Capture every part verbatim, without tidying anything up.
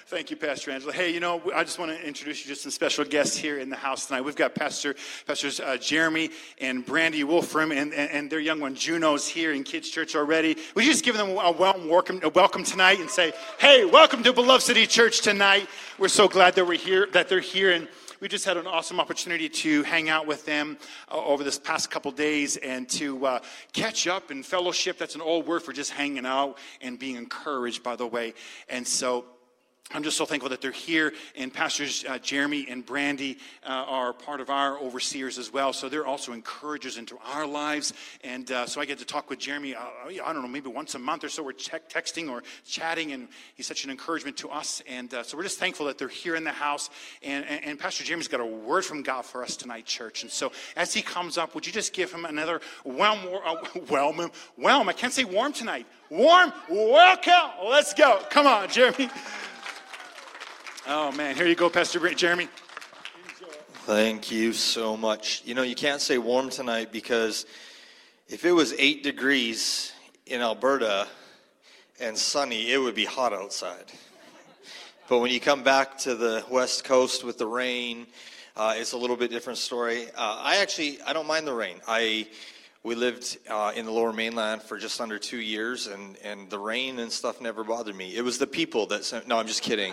Thank you, Pastor Angela. Hey, you know, I just want to introduce you to some special guests here in the house tonight. We've got Pastor Pastors uh, Jeremy and Brandy Wolfram and, and, and their young one Juno's here in Kids Church already. Would you just give them a warm welcome, a welcome tonight and say, hey, welcome to Beloved City Church tonight. We're so glad that we're here, that they're here, and we just had an awesome opportunity to hang out with them uh, over this past couple days and to uh, catch up and fellowship. That's an old word for just hanging out and being encouraged, by the way. And so I'm just so thankful that they're here, and Pastors uh, Jeremy and Brandy uh, are part of our overseers as well, so they're also encouragers into our lives, and uh, so I get to talk with Jeremy, uh, I don't know, maybe once a month or so. We're check, texting or chatting, and he's such an encouragement to us, and uh, so we're just thankful that they're here in the house, and, and, and Pastor Jeremy's got a word from God for us tonight, church, and so as he comes up, would you just give him another warm, uh, warm, warm, I can't say warm tonight, warm welcome, let's go, come on, Jeremy. Oh, man. Here you go, Pastor Jeremy. Thank you so much. You know, you can't say warm tonight because if it was eight degrees in Alberta and sunny, it would be hot outside. But when you come back to the West Coast with the rain, uh, it's a little bit different story. Uh, I actually, I don't mind the rain. I We lived uh, in the Lower Mainland for just under two years, and, and the rain and stuff never bothered me. It was the people that sent, no, I'm just kidding.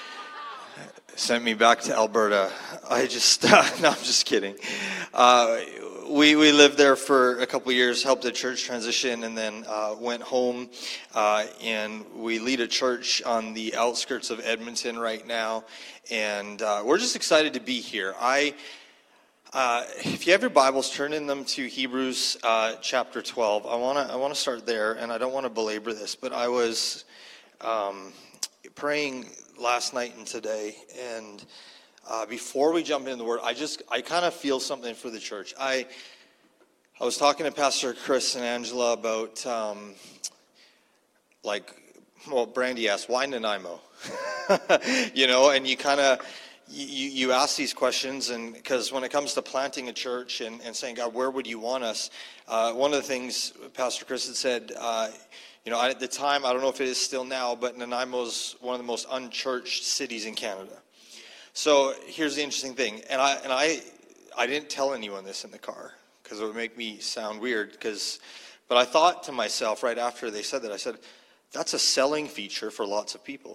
Sent me back to Alberta. I just, uh, no, I'm just kidding. Uh, we we lived there for a couple of years, helped the church transition, and then uh, went home. Uh, and we lead a church on the outskirts of Edmonton right now, and uh, we're just excited to be here. I, uh, if you have your Bibles, turn in them to Hebrews uh, chapter twelve. I wanna I wanna start there, and I don't want to belabor this, but I was um, praying last night and today, and uh, before we jump into the Word, I just, I kind of feel something for the church. I I was talking to Pastor Chris and Angela about, um, like, well, Brandy asked, why Nanaimo? You know, and you kind of, you, you ask these questions, and because when it comes to planting a church and, and saying, God, where would you want us? Uh, one of the things Pastor Chris had said, uh, You know, at the time, I don't know if it is still now, but Nanaimo is one of the most unchurched cities in Canada. So here's the interesting thing, and I and I, I didn't tell anyone this in the car because it would make me sound weird. Because, but I thought to myself right after they said that, I said, that's a selling feature for lots of people.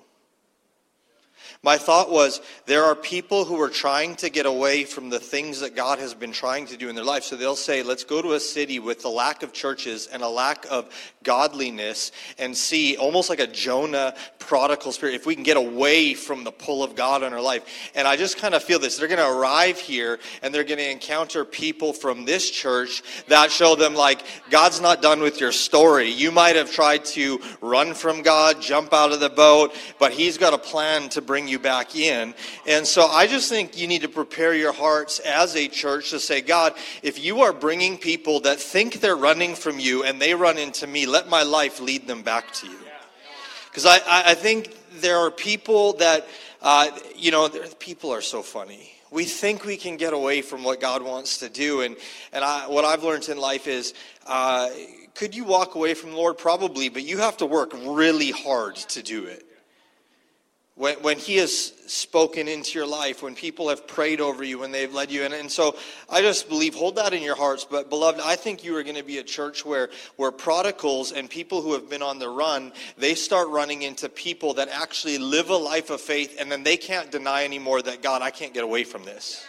My thought was, there are people who are trying to get away from the things that God has been trying to do in their life. So they'll say, let's go to a city with a lack of churches and a lack of godliness and see almost like a Jonah prodigal spirit, if we can get away from the pull of God in our life. And I just kind of feel this. They're going to arrive here and they're going to encounter people from this church that show them like, God's not done with your story. You might have tried to run from God, jump out of the boat, but he's got a plan to bring you back in. And so I just think you need to prepare your hearts as a church to say, God, if you are bringing people that think they're running from you and they run into me, let my life lead them back to you. Because I, I think there are people that, uh, you know, people are so funny. We think we can get away from what God wants to do. And, and I, what I've learned in life is, uh, could you walk away from the Lord? Probably, but you have to work really hard to do it. When, when he has spoken into your life, when people have prayed over you, when they've led you in. And so I just believe, hold that in your hearts. But beloved, I think you are going to be a church where, where prodigals and people who have been on the run, they start running into people that actually live a life of faith, and then they can't deny anymore that, God, I can't get away from this.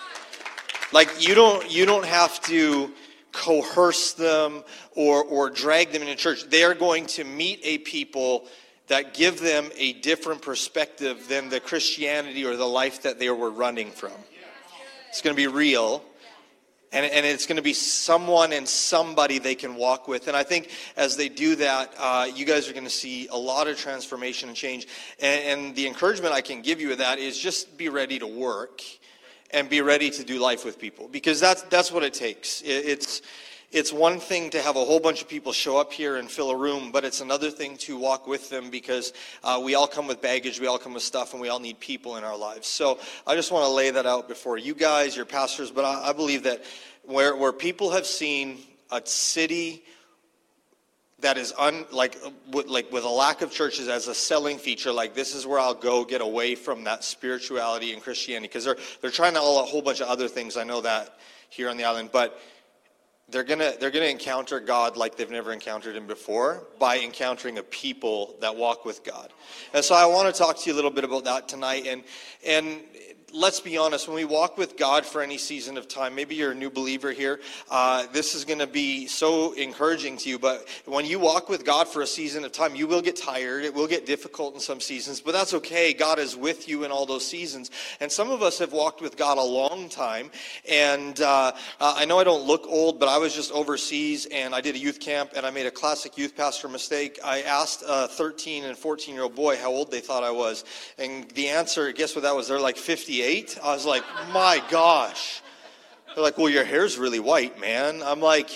Like, you don't, you don't have to coerce them or, or drag them into church. They are going to meet a people that give them a different perspective than the Christianity or the life that they were running from. It's going to be real, and, and it's going to be someone and somebody they can walk with. And I think as they do that, uh, you guys are going to see a lot of transformation and change. And, and the encouragement I can give you of that is just be ready to work and be ready to do life with people, because that's that's what it takes. It, it's It's one thing to have a whole bunch of people show up here and fill a room, but it's another thing to walk with them, because uh, we all come with baggage, we all come with stuff, and we all need people in our lives. So I just want to lay that out before you guys, your pastors, but I, I believe that where, where people have seen a city that is un, like, with, like with a lack of churches as a selling feature, like this is where I'll go get away from that spirituality and Christianity, because they're they're trying to all a whole bunch of other things. I know that here on the island, but they're gonna they're gonna encounter God like they've never encountered Him before by encountering a people that walk with God. And so I want to talk to you a little bit about that tonight. And and. Let's be honest, when we walk with God for any season of time, maybe you're a new believer here, uh, this is going to be so encouraging to you, but when you walk with God for a season of time, you will get tired, it will get difficult in some seasons, but that's okay. God is with you in all those seasons. And some of us have walked with God a long time, and uh, uh, I know I don't look old, but I was just overseas, and I did a youth camp, and I made a classic youth pastor mistake. I asked a thirteen and fourteen-year-old boy how old they thought I was, and the answer, guess what that was? They're like fifty-eight. I was like, my gosh. They're like, well, your hair's really white, man. I'm like,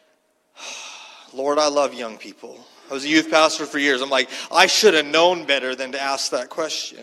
Lord, I love young people. I was a youth pastor for years. I'm like, I should have known better than to ask that question.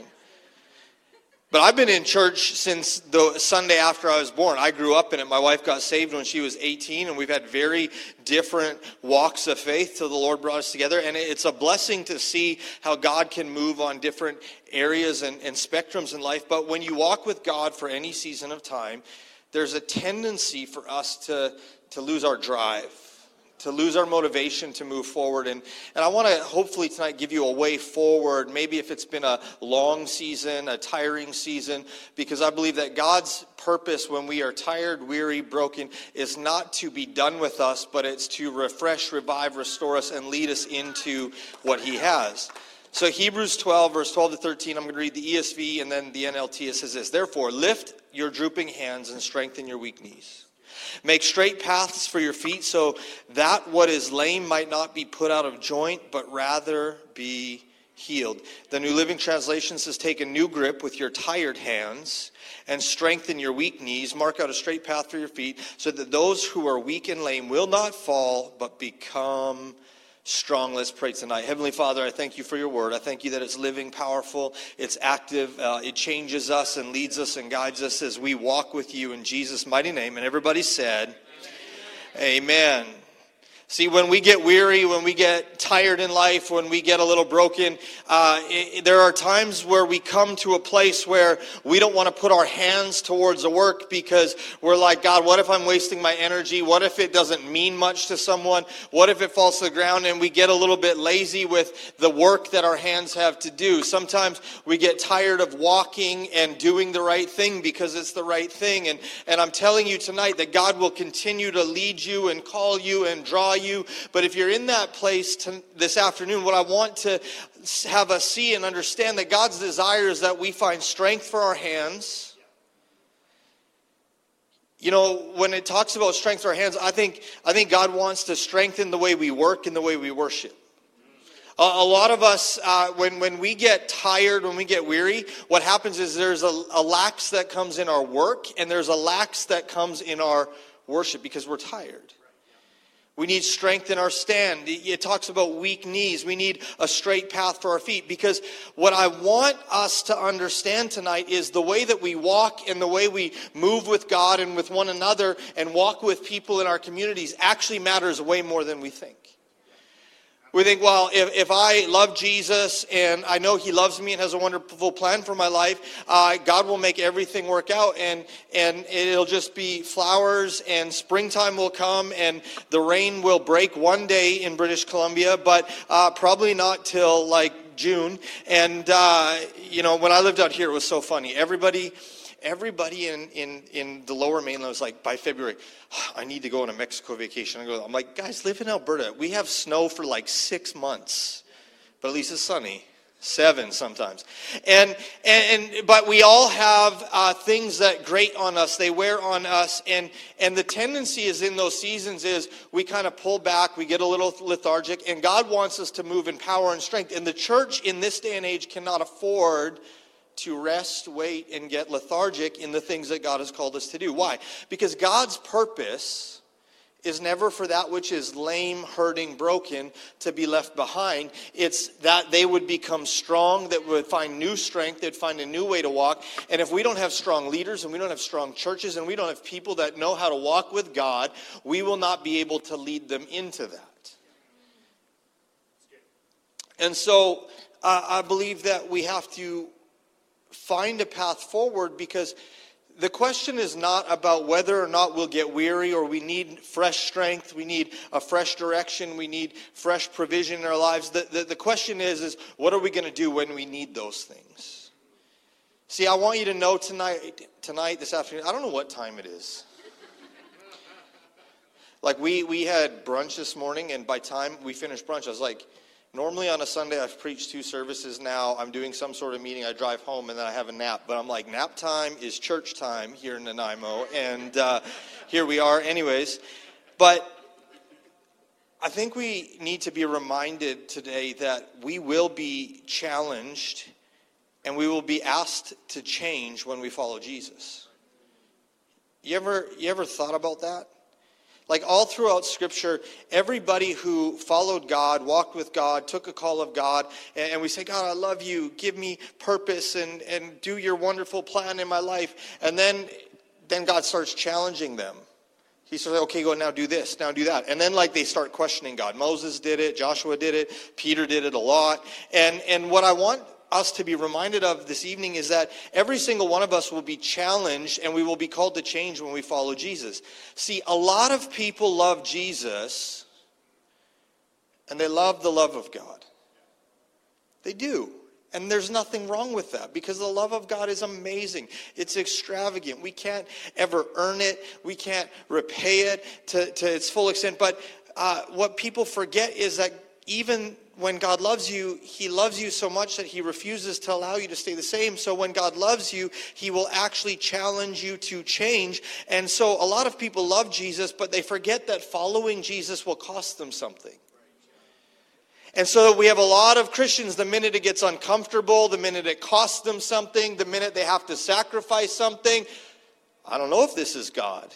But I've been in church since the Sunday after I was born. I grew up in it. My wife got saved when she was eighteen, and we've had very different walks of faith till the Lord brought us together. And it's a blessing to see how God can move on different areas and, and spectrums in life. But when you walk with God for any season of time, there's a tendency for us to, to lose our drive, to lose our motivation to move forward. And, and I want to hopefully tonight give you a way forward, maybe if it's been a long season, a tiring season, because I believe that God's purpose when we are tired, weary, broken, is not to be done with us, but it's to refresh, revive, restore us, and lead us into what He has. So Hebrews twelve, verse twelve to thirteen, I'm going to read the E S V and then the N L T. It says this: therefore, lift your drooping hands and strengthen your weak knees. Make straight paths for your feet, so that what is lame might not be put out of joint, but rather be healed. The New Living Translation says, take a new grip with your tired hands and strengthen your weak knees. Mark out a straight path for your feet, so that those who are weak and lame will not fall, but become strong. Let's pray tonight. Heavenly Father, I thank you for your word. I thank you that it's living, powerful, it's active, uh, it changes us and leads us and guides us as we walk with you in Jesus' mighty name. And everybody said, Amen. Amen. See, when we get weary, when we get tired in life, when we get a little broken, uh, it, there are times where we come to a place where we don't want to put our hands towards the work because we're like, God, what if I'm wasting my energy? What if it doesn't mean much to someone? What if it falls to the ground? And we get a little bit lazy with the work that our hands have to do. Sometimes we get tired of walking and doing the right thing because it's the right thing. And, and I'm telling you tonight that God will continue to lead you and call you and draw you. But if you're in that place to, this afternoon, what I want to have us see and understand that God's desire is that we find strength for our hands. You know, when it talks about strength for our hands, I think I think God wants to strengthen the way we work and the way we worship. A, a lot of us, uh, when, when we get tired, when we get weary, what happens is there's a, a lax that comes in our work and there's a lax that comes in our worship because we're tired. We need strength in our stand. It talks about weak knees. We need a straight path for our feet. Because what I want us to understand tonight is the way that we walk and the way we move with God and with one another and walk with people in our communities actually matters way more than we think. We think, well, if, if I love Jesus and I know He loves me and has a wonderful plan for my life, uh, God will make everything work out and, and it'll just be flowers and springtime will come and the rain will break one day in British Columbia, but uh, probably not till like June. And, uh, you know, when I lived out here, it was so funny. Everybody... Everybody in, in, in the lower mainland was like, by February, oh, I need to go on a Mexico vacation. I go, I'm like, guys, live in Alberta. We have snow for like six months, but at least it's sunny. Seven sometimes. And, and, and but we all have uh, things that grate on us. They wear on us. And, and the tendency is in those seasons is we kind of pull back. We get a little lethargic. And God wants us to move in power and strength. And the church in this day and age cannot afford to rest, wait, and get lethargic in the things that God has called us to do. Why? Because God's purpose is never for that which is lame, hurting, broken to be left behind. It's that they would become strong, that would find new strength, they'd find a new way to walk. And if we don't have strong leaders and we don't have strong churches and we don't have people that know how to walk with God, we will not be able to lead them into that. And so uh, I believe that we have to find a path forward, because the question is not about whether or not we'll get weary, or we need fresh strength, we need a fresh direction, we need fresh provision in our lives. The, the, the question is, is what are we going to do when we need those things? See, I want you to know tonight, tonight, this afternoon, I don't know what time it is. Like we, we had brunch this morning, and by time we finished brunch, I was like, normally on a Sunday, I've preached two services now. I'm doing some sort of meeting. I drive home, and then I have a nap. But I'm like, nap time is church time here in Nanaimo. And uh, here we are anyways. But I think we need to be reminded today that we will be challenged and we will be asked to change when we follow Jesus. You ever, you ever thought about that? Like all throughout Scripture, everybody who followed God, walked with God, took a call of God, and we say, God, I love you, give me purpose, and, and do your wonderful plan in my life. And then, then God starts challenging them. He says, okay, go now do this, now do that. And then like they start questioning God. Moses did it, Joshua did it, Peter did it a lot. And, and what I want us to be reminded of this evening is that every single one of us will be challenged, and we will be called to change when we follow Jesus. See, a lot of people love Jesus, and they love the love of God. They do. And there's nothing wrong with that, because the love of God is amazing. It's extravagant. We can't ever earn it. We can't repay it to, to its full extent. But uh, what people forget is that even when God loves you, he loves you so much that he refuses to allow you to stay the same. So when God loves you, he will actually challenge you to change. And so a lot of people love Jesus, but they forget that following Jesus will cost them something. And so we have a lot of Christians, the minute it gets uncomfortable, the minute it costs them something, the minute they have to sacrifice something, I don't know if this is God.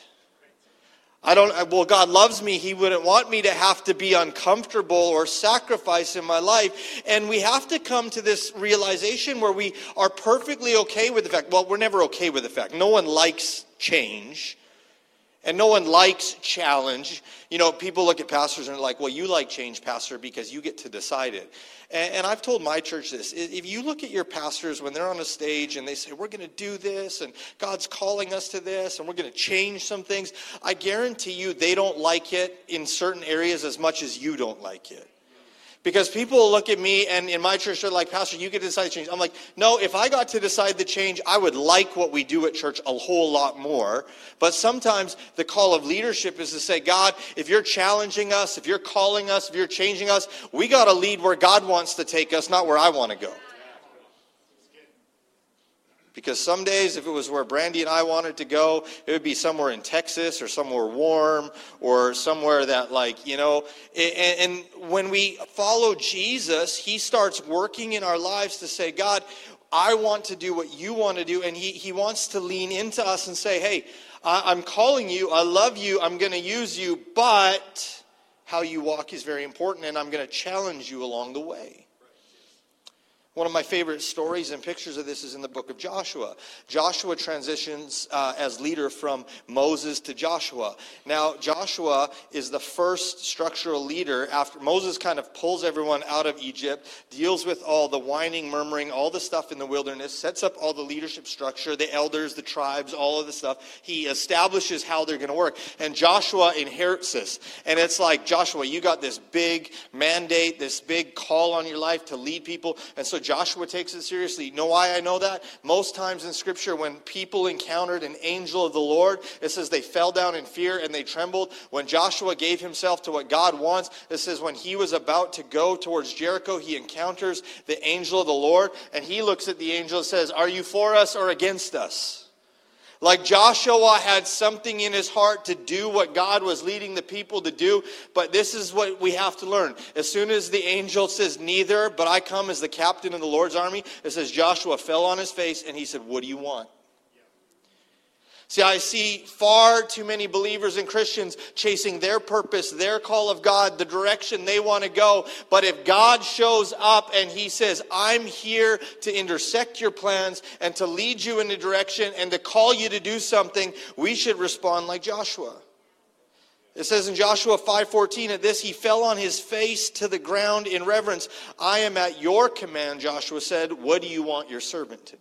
I don't, well, God loves me. He wouldn't want me to have to be uncomfortable or sacrifice in my life. And we have to come to this realization where we are perfectly okay with the fact, well, we're never okay with the fact. No one likes change. And no one likes challenge. You know, people look at pastors and are like, well, you like change, pastor, because you get to decide it. And, and I've told my church this. If you look at your pastors when they're on a stage and they say, we're going to do this, and God's calling us to this, and we're going to change some things, I guarantee you they don't like it in certain areas as much as you don't like it. Because people look at me, and in my church, they're like, Pastor, you get to decide to change. I'm like, no, if I got to decide the change, I would like what we do at church a whole lot more. But sometimes the call of leadership is to say, God, if you're challenging us, if you're calling us, if you're changing us, we got to lead where God wants to take us, not where I want to go. Because some days, if it was where Brandy and I wanted to go, it would be somewhere in Texas or somewhere warm or somewhere that, like, you know. And, and when we follow Jesus, he starts working in our lives to say, God, I want to do what you want to do. And he, he wants to lean into us and say, hey, I, I'm calling you. I love you. I'm going to use you. But how you walk is very important, and I'm going to challenge you along the way. One of my favorite stories and pictures of this is in the book of Joshua. Joshua transitions uh, as leader from Moses to Joshua. Now, Joshua is the first structural leader after Moses kind of pulls everyone out of Egypt, deals with all the whining, murmuring, all the stuff in the wilderness, sets up all the leadership structure, the elders, the tribes, all of the stuff. He establishes how they're going to work. And Joshua inherits this. And it's like, Joshua, you got this big mandate, this big call on your life to lead people. And so Joshua takes it seriously. You know why I know that? Most times in Scripture, when people encountered an angel of the Lord, it says they fell down in fear and they trembled. When Joshua gave himself to what God wants, it says when he was about to go towards Jericho, he encounters the angel of the Lord, and he looks at the angel and says, are you for us or against us? Like Joshua had something in his heart to do what God was leading the people to do. But this is what we have to learn. As soon as the angel says, neither, but I come as the captain of the Lord's army, it says Joshua fell on his face and he said, what do you want? See, I see far too many believers and Christians chasing their purpose, their call of God, the direction they want to go. But if God shows up and he says, I'm here to intersect your plans and to lead you in a direction and to call you to do something, we should respond like Joshua. It says in Joshua five fourteen, at this he fell on his face to the ground in reverence. I am at your command, Joshua said. What do you want your servant to do?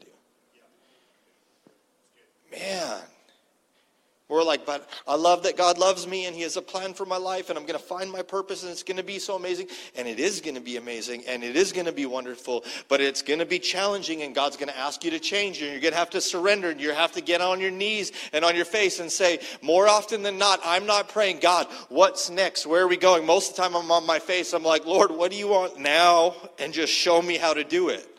Man. We're like, but I love that God loves me and he has a plan for my life and I'm going to find my purpose and it's going to be so amazing. And it is going to be amazing and it is going to be wonderful, but it's going to be challenging and God's going to ask you to change and you're going to have to surrender and you have to get on your knees and on your face and say, more often than not, I'm not praying, God, what's next? Where are we going? Most of the time I'm on my face. I'm like, Lord, what do you want now? And just show me how to do it.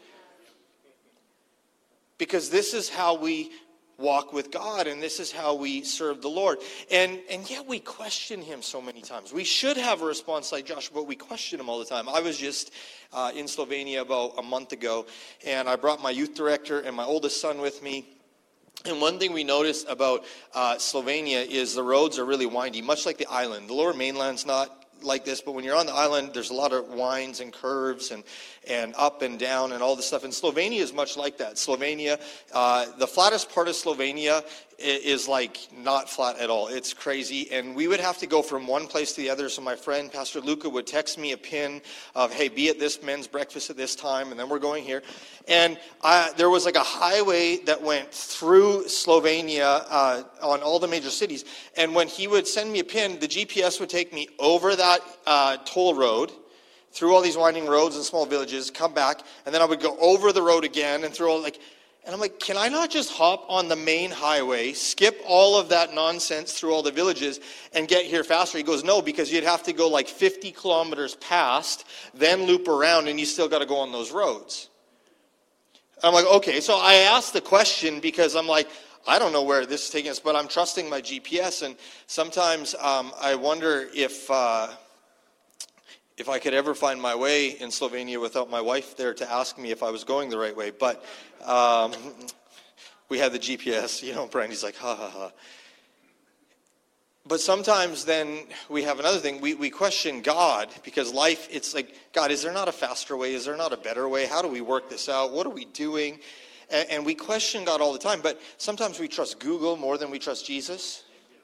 Because this is how we walk with God, and this is how we serve the Lord. And and yet we question him so many times. We should have a response like Joshua, but we question him all the time. I was just uh, in Slovenia about a month ago, and I brought my youth director and my oldest son with me. And one thing we noticed about uh, Slovenia is the roads are really windy, much like the island. The lower mainland's not like this, but when you're on the island, there's a lot of winds and curves and, and up and down and all this stuff. And Slovenia is much like that. Slovenia, uh, the flattest part of Slovenia is like not flat at all. It's crazy. And we would have to go from one place to the other. So my friend, Pastor Luca, would text me a pin of, hey, be at this men's breakfast at this time. And then we're going here. And I, there was like a highway that went through Slovenia uh, on all the major cities. And when he would send me a pin, the G P S would take me over that uh, toll road, through all these winding roads and small villages, come back. And then I would go over the road again and through all like... And I'm like, can I not just hop on the main highway, skip all of that nonsense through all the villages, and get here faster? He goes, no, because you'd have to go like fifty kilometers past, then loop around, and you still got to go on those roads. I'm like, okay. So I asked the question because I'm like, I don't know where this is taking us, but I'm trusting my G P S. And sometimes um, I wonder if... Uh, if I could ever find my way in Slovenia without my wife there to ask me if I was going the right way. But um, we had the G P S, you know, Brandy's like, ha, ha, ha. But sometimes then we have another thing. We, we question God because life, it's like, God, is there not a faster way? Is there not a better way? How do we work this out? What are we doing? And, and we question God all the time. But sometimes we trust Google more than we trust Jesus.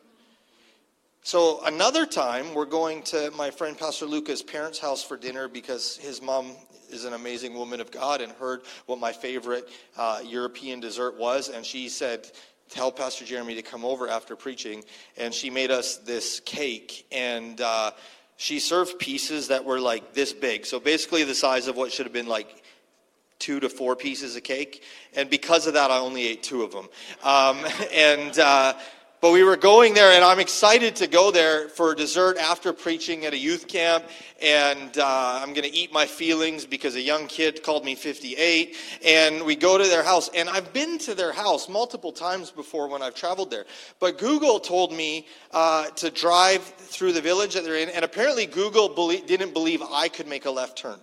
So another time, we're going to my friend Pastor Luca's parents' house for dinner because his mom is an amazing woman of God and heard what my favorite uh, European dessert was. And she said, tell Pastor Jeremy to come over after preaching. And she made us this cake. And uh, she served pieces that were like this big. So basically the size of what should have been like two to four pieces of cake. And because of that, I only ate two of them. Um, and... Uh, But we were going there, and I'm excited to go there for dessert after preaching at a youth camp. And uh, I'm going to eat my feelings because a young kid called me fifty-eight. And we go to their house. And I've been to their house multiple times before when I've traveled there. But Google told me uh, to drive through the village that they're in. And apparently Google belie- didn't believe I could make a left turn.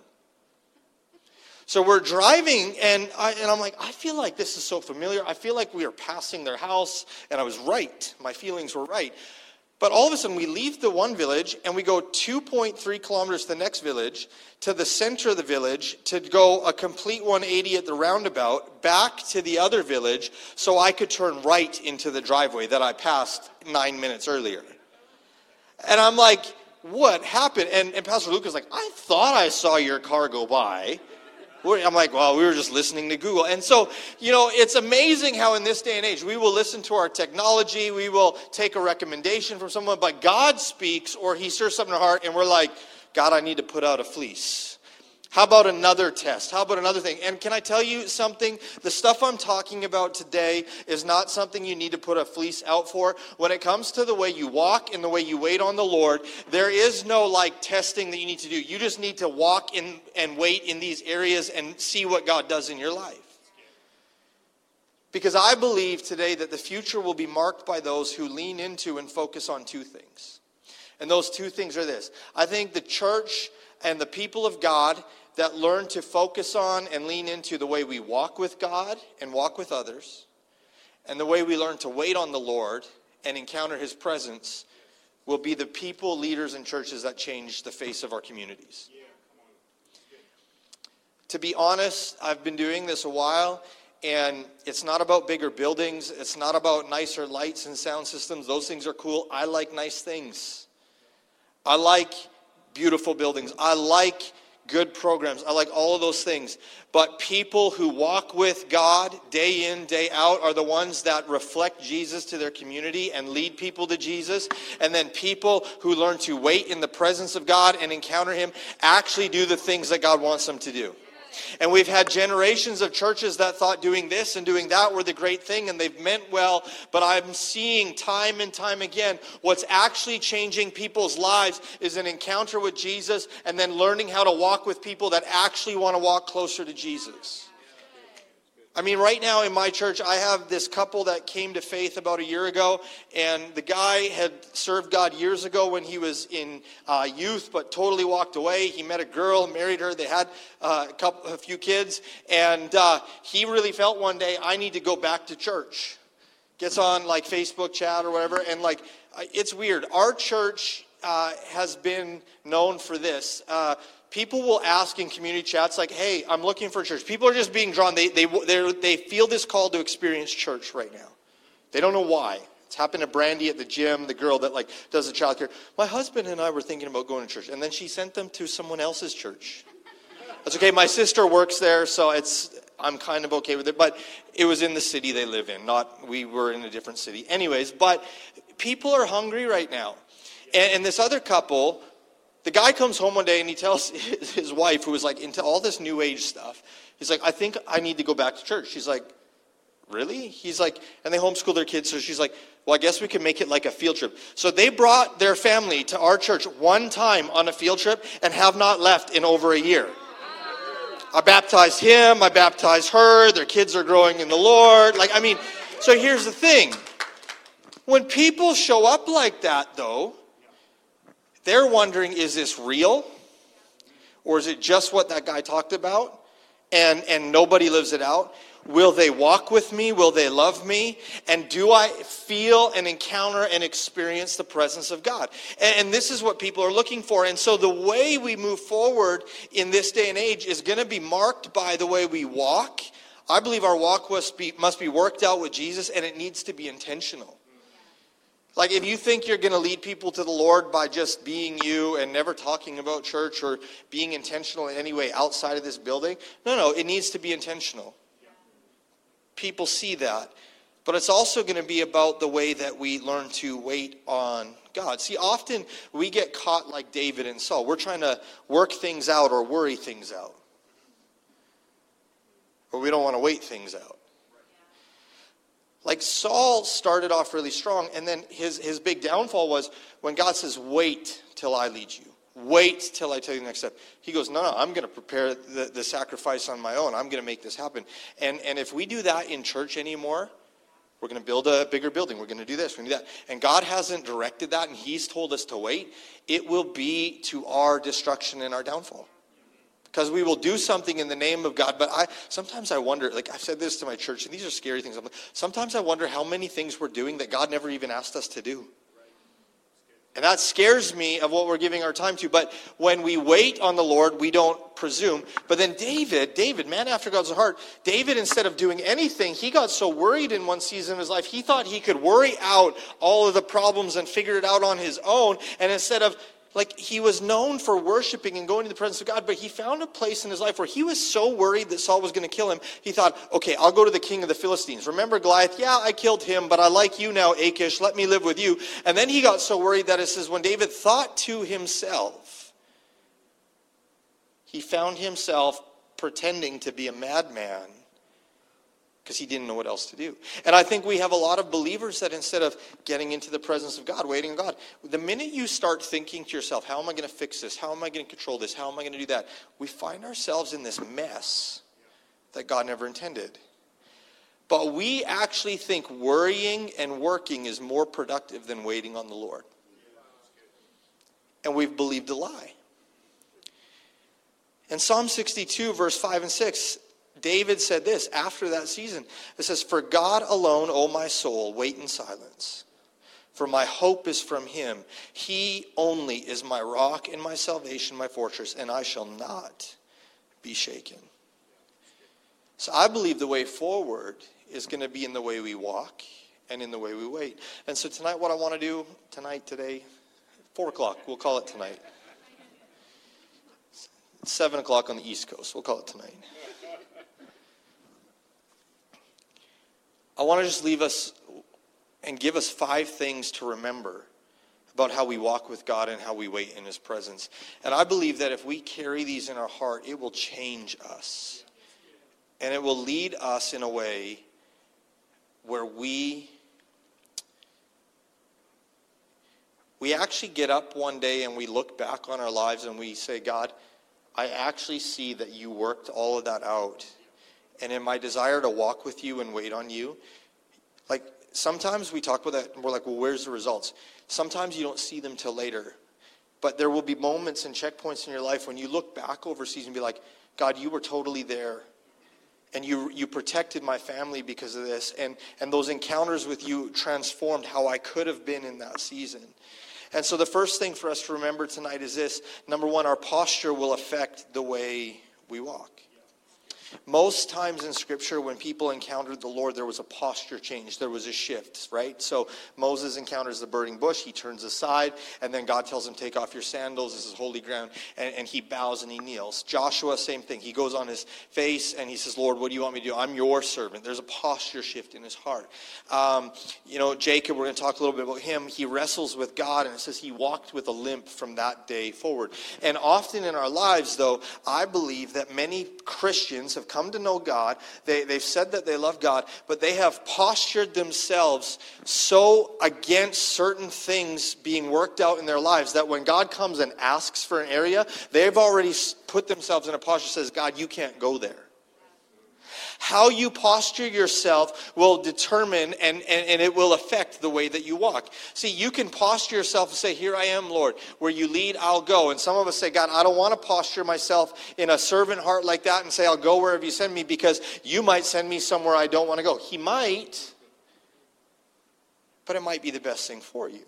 So we're driving, and, I, and I'm like, I feel like this is so familiar. I feel like we are passing their house, and I was right. My feelings were right. But all of a sudden, we leave the one village, and we go two point three kilometers to the next village, to the center of the village, to go a complete one eighty at the roundabout, back to the other village, so I could turn right into the driveway that I passed nine minutes earlier. And I'm like, what happened? And, and Pastor Luke was like, I thought I saw your car go by. I'm like, well, we were just listening to Google. And so, you know, it's amazing how in this day and age, we will listen to our technology, we will take a recommendation from someone, but God speaks or he stirs something in our heart, and we're like, God, I need to put out a fleece. How about another test? How about another thing? And can I tell you something? The stuff I'm talking about today is not something you need to put a fleece out for. When it comes to the way you walk and the way you wait on the Lord, there is no like testing that you need to do. You just need to walk in and wait in these areas and see what God does in your life. Because I believe today that the future will be marked by those who lean into and focus on two things. And those two things are this. I think the church and the people of God that learn to focus on and lean into the way we walk with God and walk with others, and the way we learn to wait on the Lord and encounter his presence, will be the people, leaders, and churches that change the face of our communities. To be honest, I've been doing this a while, and it's not about bigger buildings. It's not about nicer lights and sound systems. Those things are cool. I like nice things. I like beautiful buildings. I like good programs. I like all of those things. But people who walk with God day in, day out are the ones that reflect Jesus to their community and lead people to Jesus. And then people who learn to wait in the presence of God and encounter him actually do the things that God wants them to do. And we've had generations of churches that thought doing this and doing that were the great thing, and they've meant well, but I'm seeing time and time again what's actually changing people's lives is an encounter with Jesus and then learning how to walk with people that actually want to walk closer to Jesus. I mean, right now in my church, I have this couple that came to faith about a year ago, and the guy had served God years ago when he was in uh, youth, but totally walked away. He met a girl, married her, they had uh, a couple, a few kids, and uh, he really felt one day, I need to go back to church. Gets on like Facebook chat or whatever, and like, it's weird. Our church uh, has been known for this. Uh, People will ask in community chats like, hey, I'm looking for a church. People are just being drawn. They they they feel this call to experience church right now. They don't know why. It's happened to Brandy at the gym, the girl that like does the childcare. My husband and I were thinking about going to church. And then she sent them to someone else's church. That's okay. My sister works there, so it's I'm kind of okay with it. But it was in the city they live in. Not we were in a different city. Anyways, but people are hungry right now. And, and this other couple, the guy comes home one day and he tells his wife, who is like into all this new age stuff, he's like, I think I need to go back to church. She's like, really? He's like, and they homeschool their kids. So she's like, well, I guess we can make it like a field trip. So they brought their family to our church one time on a field trip and have not left in over a year. I baptized him. I baptized her. Their kids are growing in the Lord. Like, I mean, so here's the thing. When people show up like that, though, they're wondering, is this real? Or is it just what that guy talked about? And, and nobody lives it out? Will they walk with me? Will they love me? And do I feel and encounter and experience the presence of God? And, and this is what people are looking for. And so the way we move forward in this day and age is going to be marked by the way we walk. I believe our walk must be, must be worked out with Jesus, and it needs to be intentional. Like if you think you're going to lead people to the Lord by just being you and never talking about church or being intentional in any way outside of this building, no, no, it needs to be intentional. People see that. But it's also going to be about the way that we learn to wait on God. See, often we get caught like David and Saul. We're trying to work things out or worry things out. Or we don't want to wait things out. Like Saul started off really strong, and then his, his big downfall was when God says, wait till I lead you. Wait till I tell you the next step. He goes, no, no, I'm going to prepare the, the sacrifice on my own. I'm going to make this happen. And, and if we do that in church anymore, we're going to build a bigger building. We're going to do this. We're going to do that. And God hasn't directed that, and he's told us to wait. It will be to our destruction and our downfall. Because we will do something in the name of God. But I sometimes I wonder, like I've said this to my church, and these are scary things. Sometimes I wonder how many things we're doing that God never even asked us to do. And that scares me of what we're giving our time to. But when we wait on the Lord, we don't presume. But then David, David, man after God's heart, David, instead of doing anything, he got so worried in one season of his life, he thought he could worry out all of the problems and figure it out on his own. And instead of Like, he was known for worshiping and going to the presence of God, but he found a place in his life where he was so worried that Saul was going to kill him. He thought, okay, I'll go to the king of the Philistines. Remember Goliath? Yeah, I killed him, but I like you now, Achish. Let me live with you. And then he got so worried that it says, when David thought to himself, he found himself pretending to be a madman because he didn't know what else to do. And I think we have a lot of believers that instead of getting into the presence of God, waiting on God, the minute you start thinking to yourself, how am I going to fix this? How am I going to control this? How am I going to do that? We find ourselves in this mess that God never intended. But we actually think worrying and working is more productive than waiting on the Lord. And we've believed a lie. In Psalm sixty-two, verse five and six, David said this after that season. It says, for God alone, O my soul, wait in silence. For my hope is from him. He only is my rock and my salvation, my fortress, and I shall not be shaken. So I believe the way forward is going to be in the way we walk and in the way we wait. And so tonight, what I want to do tonight, today, Four o'clock. We'll call it tonight. Seven o'clock on the East Coast. We'll call it tonight. I want to just leave us and give us five things to remember about how we walk with God and how we wait in his presence. And I believe that if we carry these in our heart, it will change us. And it will lead us in a way where we we actually get up one day and we look back on our lives and we say, God, I actually see that you worked all of that out. And in my desire to walk with you and wait on you, like sometimes we talk about that and we're like, well, where's the results? Sometimes you don't see them till later. But there will be moments and checkpoints in your life when you look back overseas and be like, God, you were totally there. And you you protected my family because of this. And, and those encounters with you transformed how I could have been in that season. And so the first thing for us to remember tonight is this. Number one, our posture will affect the way we walk. Most times in Scripture, when people encountered the Lord, there was a posture change. There was a shift, right? So Moses encounters the burning bush. He turns aside, and then God tells him, take off your sandals. This is holy ground. And, and he bows and he kneels. Joshua, same thing. He goes on his face, and he says, Lord, what do you want me to do? I'm your servant. There's a posture shift in his heart. Um, you know, Jacob, we're going to talk a little bit about him. He wrestles with God, and it says he walked with a limp from that day forward. And often in our lives, though, I believe that many Christians have come to know God. They, they've said that they love God, but they have postured themselves so against certain things being worked out in their lives that when God comes and asks for an area, they've already put themselves in a posture that says, God, you can't go there. How you posture yourself will determine and, and, and it will affect the way that you walk. See, you can posture yourself and say, here I am, Lord. Where you lead, I'll go. And some of us say, God, I don't want to posture myself in a servant heart like that and say, I'll go wherever you send me because you might send me somewhere I don't want to go. He might, but it might be the best thing for you.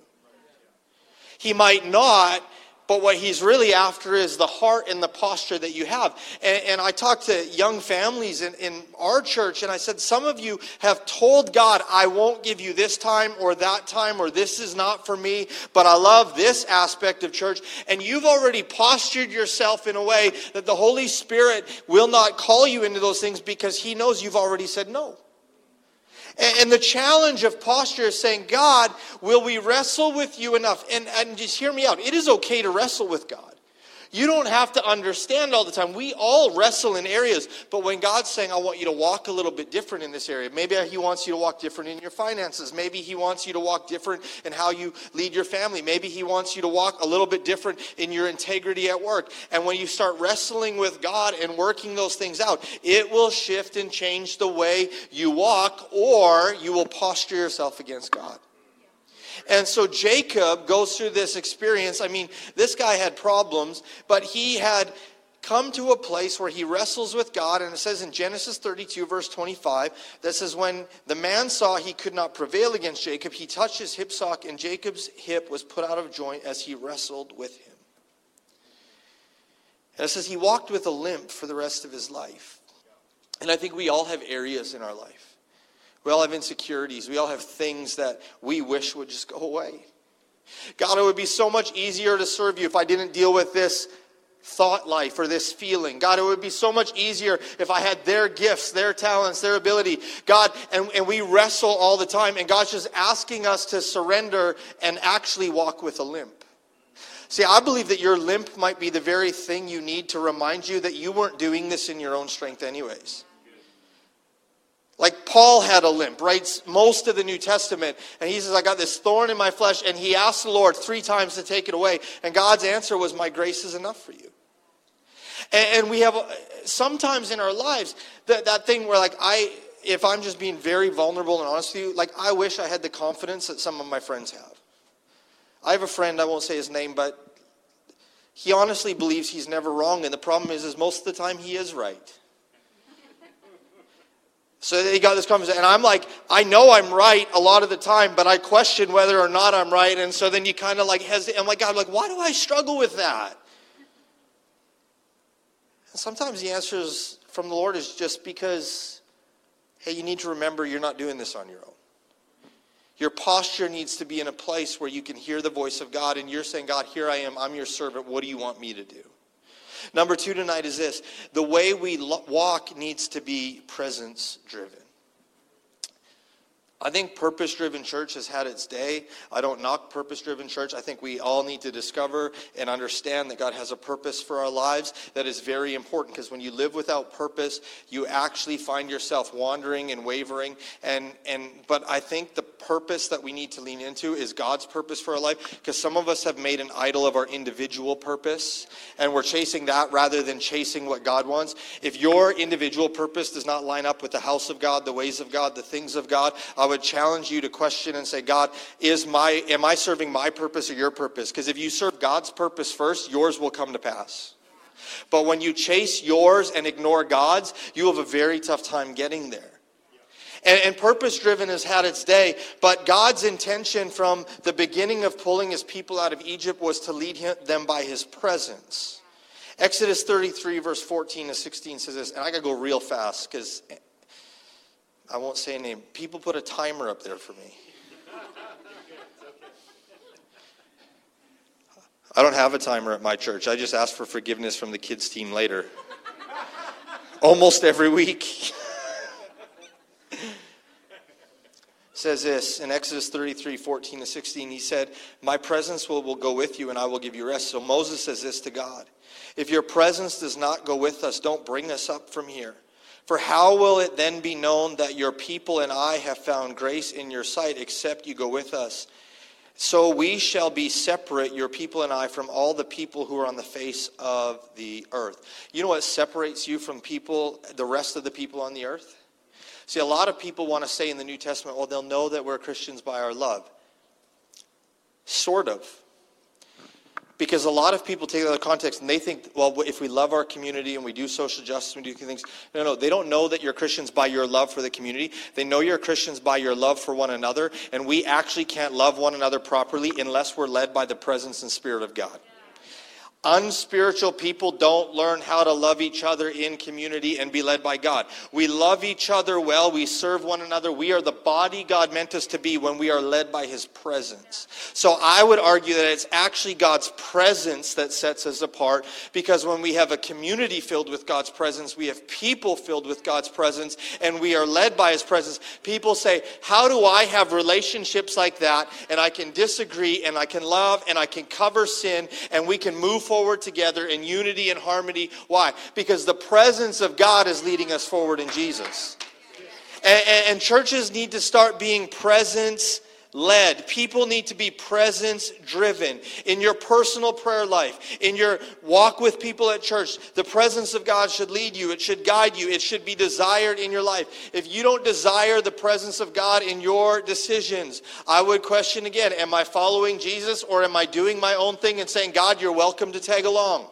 He might not. But what he's really after is the heart and the posture that you have. And, and I talked to young families in, in our church, and I said, some of you have told God, I won't give you this time or that time, or this is not for me, but I love this aspect of church. And you've already postured yourself in a way that the Holy Spirit will not call you into those things because he knows you've already said no. And the challenge of posture is saying, God, will we wrestle with you enough? And, and just hear me out. It is okay to wrestle with God. You don't have to understand all the time. We all wrestle in areas. But when God's saying, I want you to walk a little bit different in this area. Maybe he wants you to walk different in your finances. Maybe he wants you to walk different in how you lead your family. Maybe he wants you to walk a little bit different in your integrity at work. And when you start wrestling with God and working those things out, it will shift and change the way you walk, or you will posture yourself against God. And so Jacob goes through this experience. I mean, this guy had problems, but he had come to a place where he wrestles with God. And it says in Genesis thirty-two, verse twenty-five, that says, when the man saw he could not prevail against Jacob, he touched his hip sock, and Jacob's hip was put out of joint as he wrestled with him. And it says he walked with a limp for the rest of his life. And I think we all have areas in our life. We all have insecurities. We all have things that we wish would just go away. God, it would be so much easier to serve you if I didn't deal with this thought life or this feeling. God, it would be so much easier if I had their gifts, their talents, their ability. God, and, and we wrestle all the time. And God's just asking us to surrender and actually walk with a limp. See, I believe that your limp might be the very thing you need to remind you that you weren't doing this in your own strength anyways. Like Paul had a limp, writes most of the New Testament. And he says, I got this thorn in my flesh. And he asked the Lord three times to take it away. And God's answer was, my grace is enough for you. And, and we have, sometimes in our lives, that, that thing where like I, if I'm just being very vulnerable and honest with you, like I wish I had the confidence that some of my friends have. I have a friend, I won't say his name, but he honestly believes he's never wrong. And the problem is, is most of the time he is right. So he got this conversation, and I'm like, I know I'm right a lot of the time, but I question whether or not I'm right. And so then you kind of like hesitate. I'm like, God, like, why do I struggle with that? And sometimes the answer is from the Lord is just because, hey, you need to remember you're not doing this on your own. Your posture needs to be in a place where you can hear the voice of God and you're saying, God, here I am. I'm your servant. What do you want me to do? Number two tonight is this. The way we walk needs to be presence-driven. I think purpose-driven church has had its day. I don't knock purpose-driven church. I think we all need to discover and understand that God has a purpose for our lives that is very important, because when you live without purpose, you actually find yourself wandering and wavering. And, and but I think the purpose that we need to lean into is God's purpose for our life, because some of us have made an idol of our individual purpose, and we're chasing that rather than chasing what God wants. If your individual purpose does not line up with the house of God, the ways of God, the things of God, I would challenge you to question and say, God, is my am I serving my purpose or your purpose? Because if you serve God's purpose first, yours will come to pass. But when you chase yours and ignore God's, you have a very tough time getting there. And, and purpose-driven has had its day, but God's intention from the beginning of pulling his people out of Egypt was to lead him, them by his presence. Exodus thirty-three, verse fourteen to sixteen says this, and I got to go real fast because I won't say a name. People put a timer up there for me. I don't have a timer at my church. I just ask for forgiveness from the kids' team later. Almost every week. Says this in Exodus thirty-three, fourteen to sixteen. He said, my presence will, will go with you and I will give you rest. So Moses says this to God. If your presence does not go with us, don't bring us up from here. For how will it then be known that your people and I have found grace in your sight, except you go with us? So we shall be separate, your people and I, from all the people who are on the face of the earth. You know what separates you from people, the rest of the people on the earth? See, a lot of people want to say in the New Testament, well, they'll know that we're Christians by our love. Sort of. Because a lot of people take it out of context and they think, well, if we love our community and we do social justice and we do things. No, no, they don't know that you're Christians by your love for the community. They know you're Christians by your love for one another. And we actually can't love one another properly unless we're led by the presence and Spirit of God. Unspiritual people don't learn how to love each other in community and be led by God. We love each other well. We serve one another. We are the body God meant us to be when we are led by his presence. So I would argue that it's actually God's presence that sets us apart, because when we have a community filled with God's presence, we have people filled with God's presence, and we are led by his presence. People say, how do I have relationships like that, and I can disagree, and I can love, and I can cover sin, and we can move forward forward together in unity and harmony? Why? Because the presence of God is leading us forward in Jesus. And, and, and churches need to start being presence-led. People need to be presence-driven. In your personal prayer life, in your walk with people at church, the presence of God should lead you. It should guide you. It should be desired in your life. If you don't desire the presence of God in your decisions, I would question again, am I following Jesus, or am I doing my own thing and saying, God, you're welcome to tag along?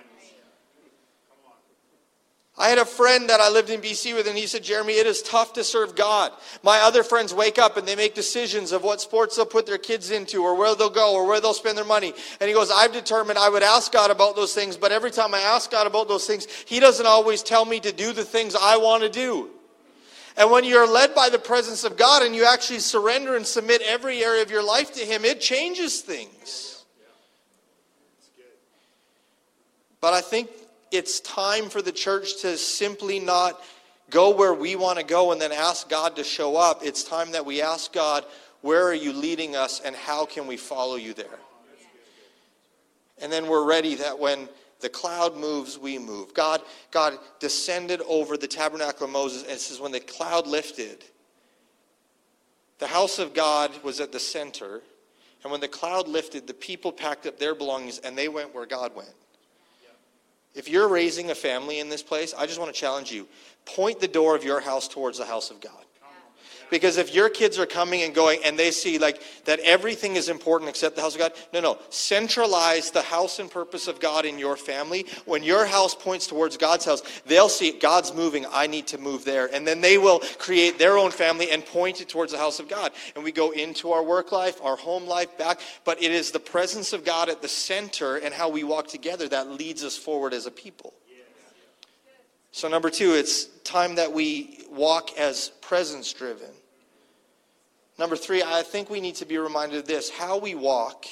I had a friend that I lived in B C with, and he said, Jeremy, it is tough to serve God. My other friends wake up and they make decisions of what sports they'll put their kids into, or where they'll go, or where they'll spend their money. And he goes, I've determined I would ask God about those things, but every time I ask God about those things, he doesn't always tell me to do the things I want to do. And when you're led by the presence of God and you actually surrender and submit every area of your life to him, it changes things. But I think it's time for the church to simply not go where we want to go and then ask God to show up. It's time that we ask God, where are you leading us and how can we follow you there? And then we're ready that when the cloud moves, we move. God, God descended over the tabernacle of Moses, and it says when the cloud lifted, the house of God was at the center. And when the cloud lifted, the people packed up their belongings and they went where God went. If you're raising a family in this place, I just want to challenge you. Point the door of your house towards the house of God. Because if your kids are coming and going and they see like that everything is important except the house of God, no, no. Centralize the house and purpose of God in your family. When your house points towards God's house, they'll see God's moving, I need to move there. And then they will create their own family and point it towards the house of God. And we go into our work life, our home life, back. But it is the presence of God at the center and how we walk together that leads us forward as a people. So number two, it's time that we walk as presence-driven. Number three, I think we need to be reminded of this. How we walk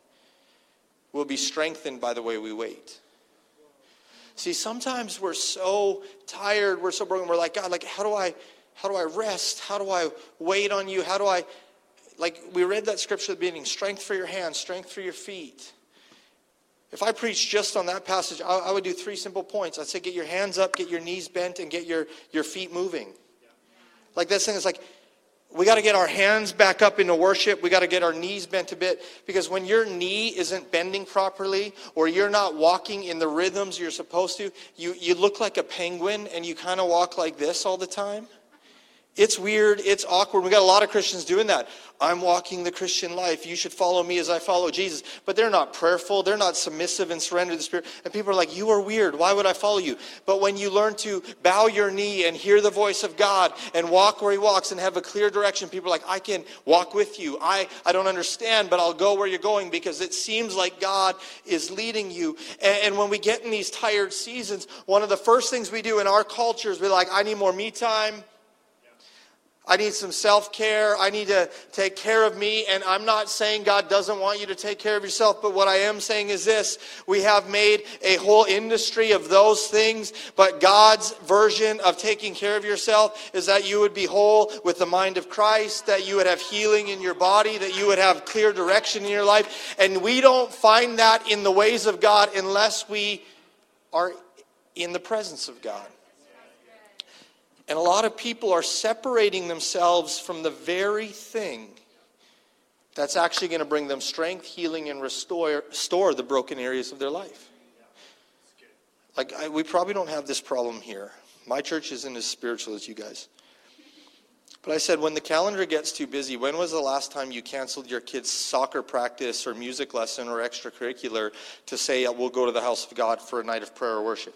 will be strengthened by the way we wait. See, sometimes we're so tired, we're so broken, we're like, God, like, how do I, how do I rest? How do I wait on you? How do I, like, we read that scripture at the beginning, strength for your hands, strength for your feet. If I preached just on that passage, I, I would do three simple points. I'd say, get your hands up, get your knees bent, and get your, your feet moving. Like, this thing is like, we got to get our hands back up into worship. We got to get our knees bent a bit. Because when your knee isn't bending properly, or you're not walking in the rhythms you're supposed to, you, you look like a penguin and you kind of walk like this all the time. It's weird. It's awkward. We got a lot of Christians doing that. I'm walking the Christian life. You should follow me as I follow Jesus. But they're not prayerful. They're not submissive and surrender to the Spirit. And people are like, you are weird. Why would I follow you? But when you learn to bow your knee and hear the voice of God and walk where he walks and have a clear direction, people are like, I can walk with you. I, I don't understand, but I'll go where you're going because it seems like God is leading you. And, and when we get in these tired seasons, one of the first things we do in our culture is we're like, I need more me time. I need some self-care. I need to take care of me. And I'm not saying God doesn't want you to take care of yourself. But what I am saying is this. We have made a whole industry of those things. But God's version of taking care of yourself is that you would be whole with the mind of Christ. That you would have healing in your body. That you would have clear direction in your life. And we don't find that in the ways of God unless we are in the presence of God. And a lot of people are separating themselves from the very thing that's actually going to bring them strength, healing, and restore, restore the broken areas of their life. Like, I, we probably don't have this problem here. My church isn't as spiritual as you guys. But I said, when the calendar gets too busy, when was the last time you canceled your kid's soccer practice or music lesson or extracurricular to say, we'll go to the house of God for a night of prayer or worship?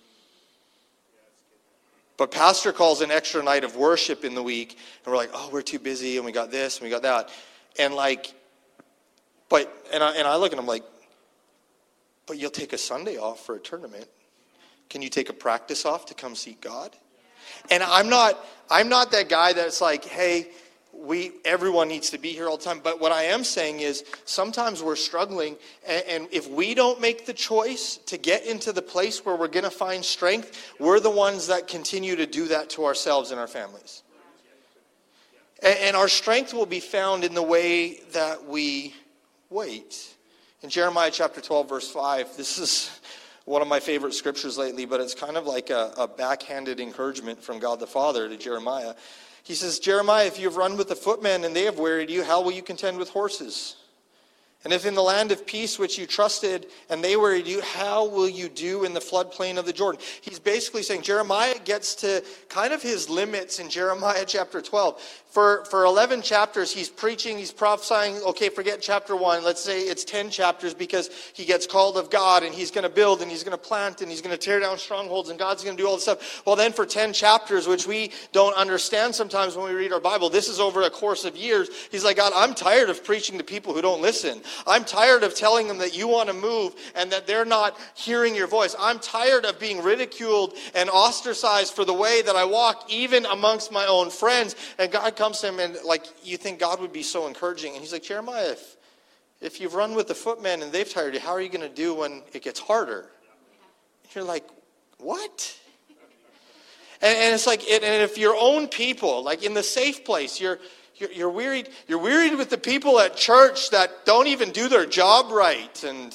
But pastor calls an extra night of worship in the week, and we're like, oh, we're too busy, and we got this, and we got that. And like, but, and I, and I look at him like, but you'll take a Sunday off for a tournament. Can you take a practice off to come seek God? And I'm not, I'm not that guy that's like, hey, we everyone needs to be here all the time. But what I am saying is sometimes we're struggling, and, and if we don't make the choice to get into the place where we're going to find strength, we're the ones that continue to do that to ourselves and our families. And, and our strength will be found in the way that we wait. In Jeremiah chapter twelve, verse five, this is one of my favorite scriptures lately, but it's kind of like a, a backhanded encouragement from God the Father to Jeremiah. He says, Jeremiah, if you have run with the footmen and they have wearied you, how will you contend with horses? And if in the land of peace which you trusted and they wearied you, how will you do in the floodplain of the Jordan? He's basically saying Jeremiah gets to kind of his limits in Jeremiah chapter twelve. For, for eleven chapters, he's preaching, he's prophesying. Okay, forget chapter one. Let's say it's ten chapters because he gets called of God and he's going to build and he's going to plant and he's going to tear down strongholds and God's going to do all this stuff. Well, then for ten chapters, which we don't understand sometimes when we read our Bible, this is over a course of years. He's like, God, I'm tired of preaching to people who don't listen. I'm tired of telling them that you want to move and that they're not hearing your voice. I'm tired of being ridiculed and ostracized for the way that I walk, even amongst my own friends. And God comes to him and like, you think God would be so encouraging. And he's like, Jeremiah, if, if you've run with the footmen and they've tired you, how are you going to do when it gets harder? And you're like, what? And, and it's like, and if your own people, like in the safe place, you're, you're you're wearied. You're wearied with the people at church that don't even do their job right. And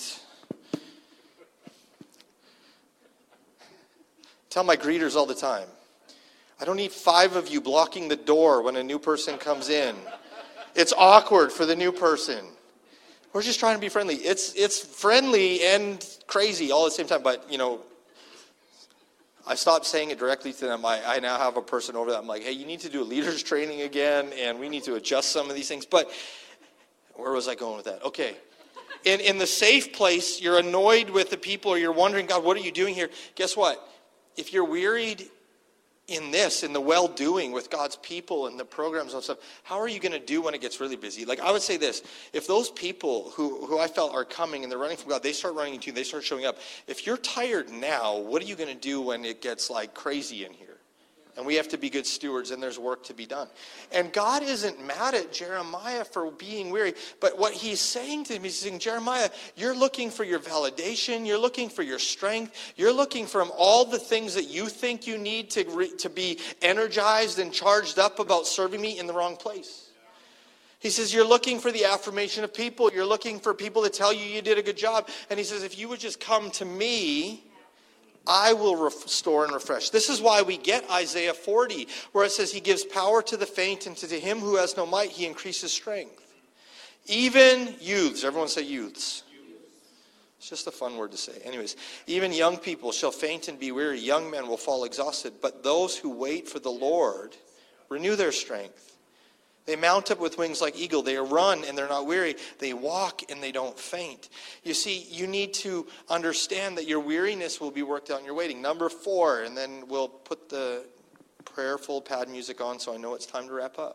tell my greeters all the time, I don't need five of you blocking the door when a new person comes in. It's awkward for the new person. We're just trying to be friendly. It's it's friendly and crazy all at the same time. But, you know, I stopped saying it directly to them. I, I now have a person over that. I'm like, hey, you need to do a leaders training again, and we need to adjust some of these things. But where was I going with that? Okay. In, in the safe place, you're annoyed with the people, or you're wondering, God, what are you doing here? Guess what? If you're wearied in this, in the well-doing with God's people and the programs and stuff, how are you going to do when it gets really busy? Like, I would say this, if those people who, who I felt are coming and they're running from God, they start running into you, they start showing up. If you're tired now, what are you going to do when it gets like crazy in here? And we have to be good stewards, and there's work to be done. And God isn't mad at Jeremiah for being weary, but what he's saying to him, he's saying, Jeremiah, you're looking for your validation, you're looking for your strength, you're looking for all the things that you think you need to, re- to be energized and charged up about serving me in the wrong place. He says, you're looking for the affirmation of people, you're looking for people to tell you you did a good job. And he says, if you would just come to me, I will restore and refresh. This is why we get Isaiah forty, where it says he gives power to the faint, and to him who has no might, he increases strength. Even youths, everyone say youths. It's just a fun word to say. Anyways, even young people shall faint and be weary. Young men will fall exhausted. But those who wait for the Lord renew their strength. They mount up with wings like eagle. They run and they're not weary. They walk and they don't faint. You see, you need to understand that your weariness will be worked out in your waiting. Number four, and then we'll put the prayerful pad music on so I know it's time to wrap up.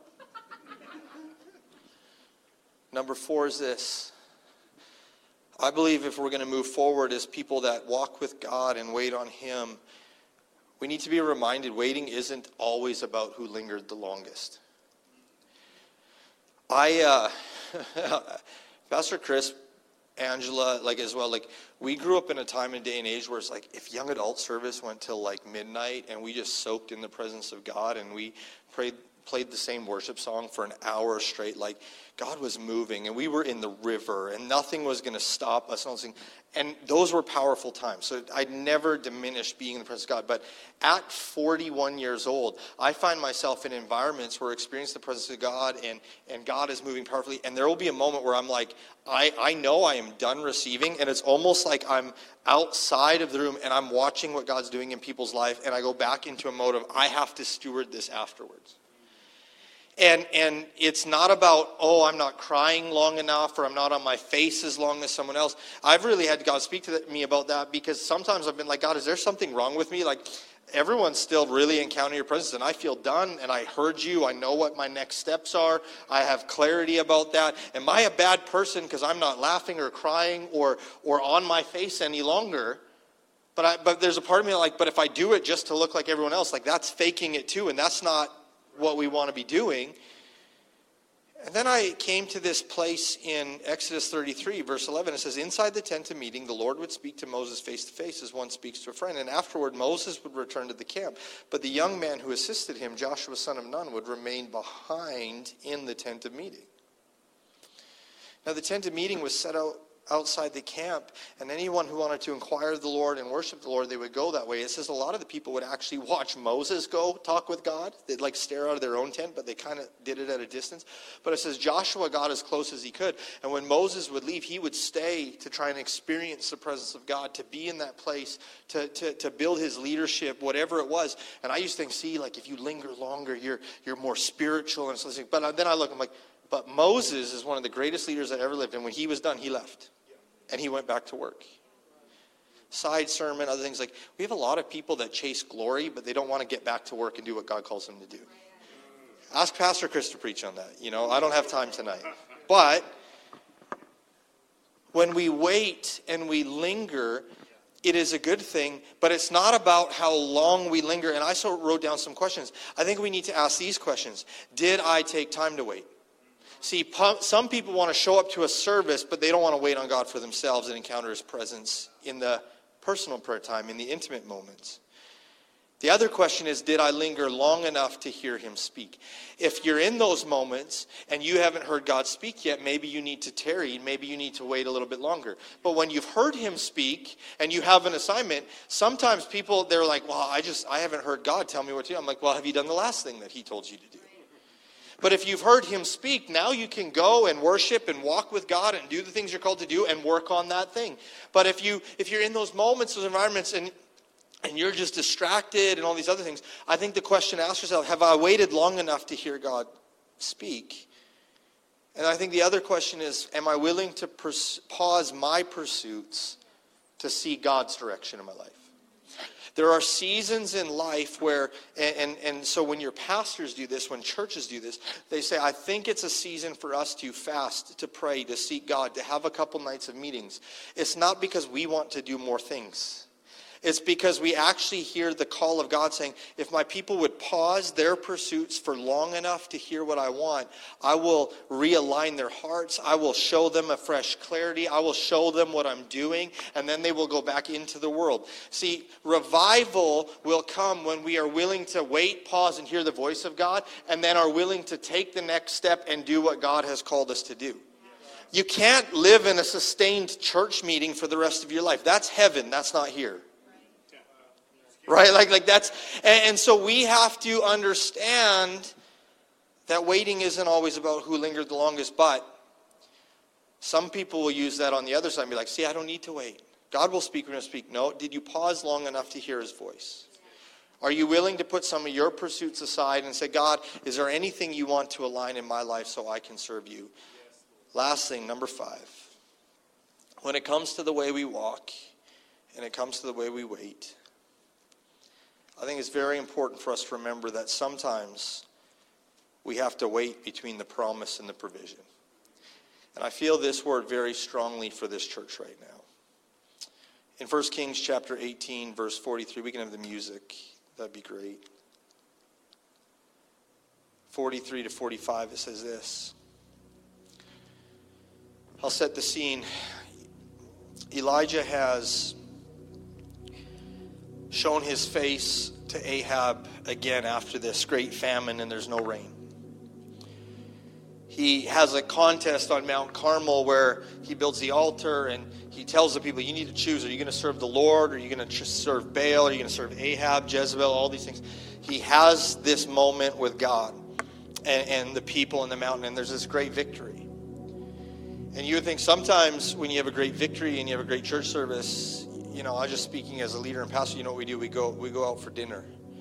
Number four is this. I believe if we're going to move forward as people that walk with God and wait on Him, we need to be reminded waiting isn't always about who lingered the longest. I, uh, Pastor Chris, Angela, like as well, like we grew up in a time and day and age where it's like if young adult service went till like midnight and we just soaked in the presence of God and we prayed, played the same worship song for an hour straight, like God was moving and we were in the river and nothing was going to stop us. And those were powerful times. So I never diminished being in the presence of God. But at forty-one years old, I find myself in environments where I experience the presence of God and, and God is moving powerfully. And there will be a moment where I'm like, I, I know I am done receiving. And it's almost like I'm outside of the room and I'm watching what God's doing in people's life. And I go back into a mode of, I have to steward this afterwards. And and it's not about, oh, I'm not crying long enough or I'm not on my face as long as someone else. I've really had God speak to me about that because sometimes I've been like, God, is there something wrong with me? Like, everyone's still really encountering your presence and I feel done and I heard you. I know what my next steps are. I have clarity about that. Am I a bad person because I'm not laughing or crying or or on my face any longer? But I, but there's a part of me like, but if I do it just to look like everyone else, like that's faking it too. And that's not what we want to be doing. And then I came to this place in Exodus thirty-three, verse eleven. It says, inside the tent of meeting, the Lord would speak to Moses face to face as one speaks to a friend. And afterward, Moses would return to the camp. But the young man who assisted him, Joshua, son of Nun, would remain behind in the tent of meeting. Now, the tent of meeting was set out outside the camp, and anyone who wanted to inquire of the Lord and worship the Lord, they would go that way. It says a lot of the people would actually watch Moses go talk with God. They'd like stare out of their own tent, but they kind of did it at a distance. But it says Joshua got as close as he could, and when Moses would leave, he would stay to try and experience the presence of God, to be in that place, to, to, to build his leadership, whatever it was. And I used to think, see, like if you linger longer, you're you're more spiritual and something. But then I look, I'm like, but Moses is one of the greatest leaders that ever lived, and when he was done, he left. And he went back to work. Side sermon, other things like, we have a lot of people that chase glory, but they don't want to get back to work and do what God calls them to do. Ask Pastor Chris to preach on that. You know, I don't have time tonight. But when we wait and we linger, it is a good thing, but it's not about how long we linger. And I so wrote down some questions. I think we need to ask these questions. Did I take time to wait? See, some people want to show up to a service, but they don't want to wait on God for themselves and encounter His presence in the personal prayer time, in the intimate moments. The other question is, did I linger long enough to hear Him speak? If you're in those moments and you haven't heard God speak yet, maybe you need to tarry, maybe you need to wait a little bit longer. But when you've heard Him speak and you have an assignment, sometimes people, they're like, well, I just, I haven't heard God tell me what to do. I'm like, well, have you done the last thing that He told you to do? But if you've heard Him speak, now you can go and worship and walk with God and do the things you're called to do and work on that thing. But if, you, if you're in those moments, those environments, and, and you're just distracted and all these other things, I think the question to ask yourself, have I waited long enough to hear God speak? And I think the other question is, am I willing to pers- pause my pursuits to see God's direction in my life? There are seasons in life where, and, and, and so when your pastors do this, when churches do this, they say, I think it's a season for us to fast, to pray, to seek God, to have a couple nights of meetings. It's not because we want to do more things. It's because we actually hear the call of God saying, if my people would pause their pursuits for long enough to hear what I want, I will realign their hearts. I will show them a fresh clarity. I will show them what I'm doing, and then they will go back into the world. See, revival will come when we are willing to wait, pause, and hear the voice of God, and then are willing to take the next step and do what God has called us to do. You can't live in a sustained church meeting for the rest of your life. That's heaven. That's not here. Right? Like, like that's, and, and so we have to understand that waiting isn't always about who lingered the longest, but some people will use that on the other side and be like, see, I don't need to wait. God will speak when I speak. No, did you pause long enough to hear his voice? Are you willing to put some of your pursuits aside and say, God, is there anything you want to align in my life so I can serve you? Last thing, number five. When it comes to the way we walk and it comes to the way we wait, I think it's very important for us to remember that sometimes we have to wait between the promise and the provision. And I feel this word very strongly for this church right now. In First Kings chapter eighteen, verse forty-three, we can have the music. That'd be great. forty-three to forty-five, it says this. I'll set the scene. Elijah has shown his face to Ahab again after this great famine and there's no rain. He has a contest on Mount Carmel where he builds the altar and he tells the people, you need to choose. Are you going to serve the Lord? Are you going to serve Baal? Are you going to serve Ahab, Jezebel, all these things? He has this moment with God and, and the people in the mountain, and there's this great victory. And you would think sometimes when you have a great victory and you have a great church service, you know, I was just speaking as a leader and pastor, you know what we do? We go we go out for dinner.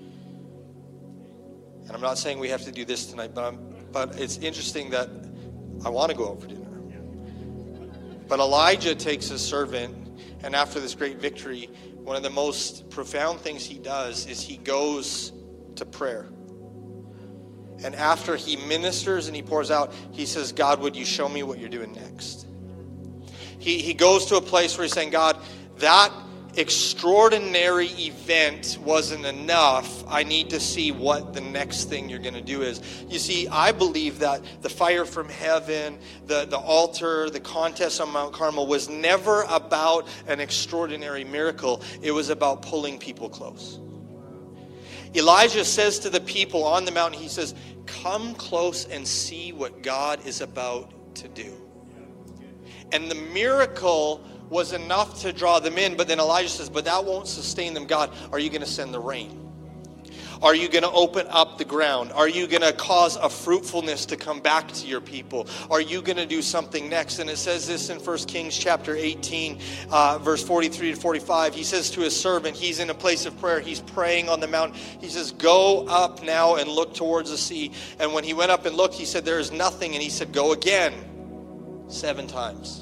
And I'm not saying we have to do this tonight, but I'm, but it's interesting that I want to go out for dinner. But Elijah takes his servant, and after this great victory, one of the most profound things he does is he goes to prayer. And after he ministers and he pours out, he says, God, would you show me what you're doing next? He, he goes to a place where he's saying, God, that extraordinary event wasn't enough. I need to see what the next thing you're going to do is. You see, I believe that the fire from heaven, the, the altar, the contest on Mount Carmel was never about an extraordinary miracle. It was about pulling people close. Elijah says to the people on the mountain, he says, come close and see what God is about to do. And the miracle was enough to draw them in, but then Elijah says, but that won't sustain them. God, are you going to send the rain? Are you going to open up the ground? Are you going to cause a fruitfulness to come back to your people? Are you going to do something next? And it says this in First Kings chapter eighteen, uh, verse forty-three to forty-five. He says to his servant, he's in a place of prayer. He's praying on the mountain. He says, go up now and look towards the sea. And when he went up and looked, he said, there is nothing. And he said, go again seven times.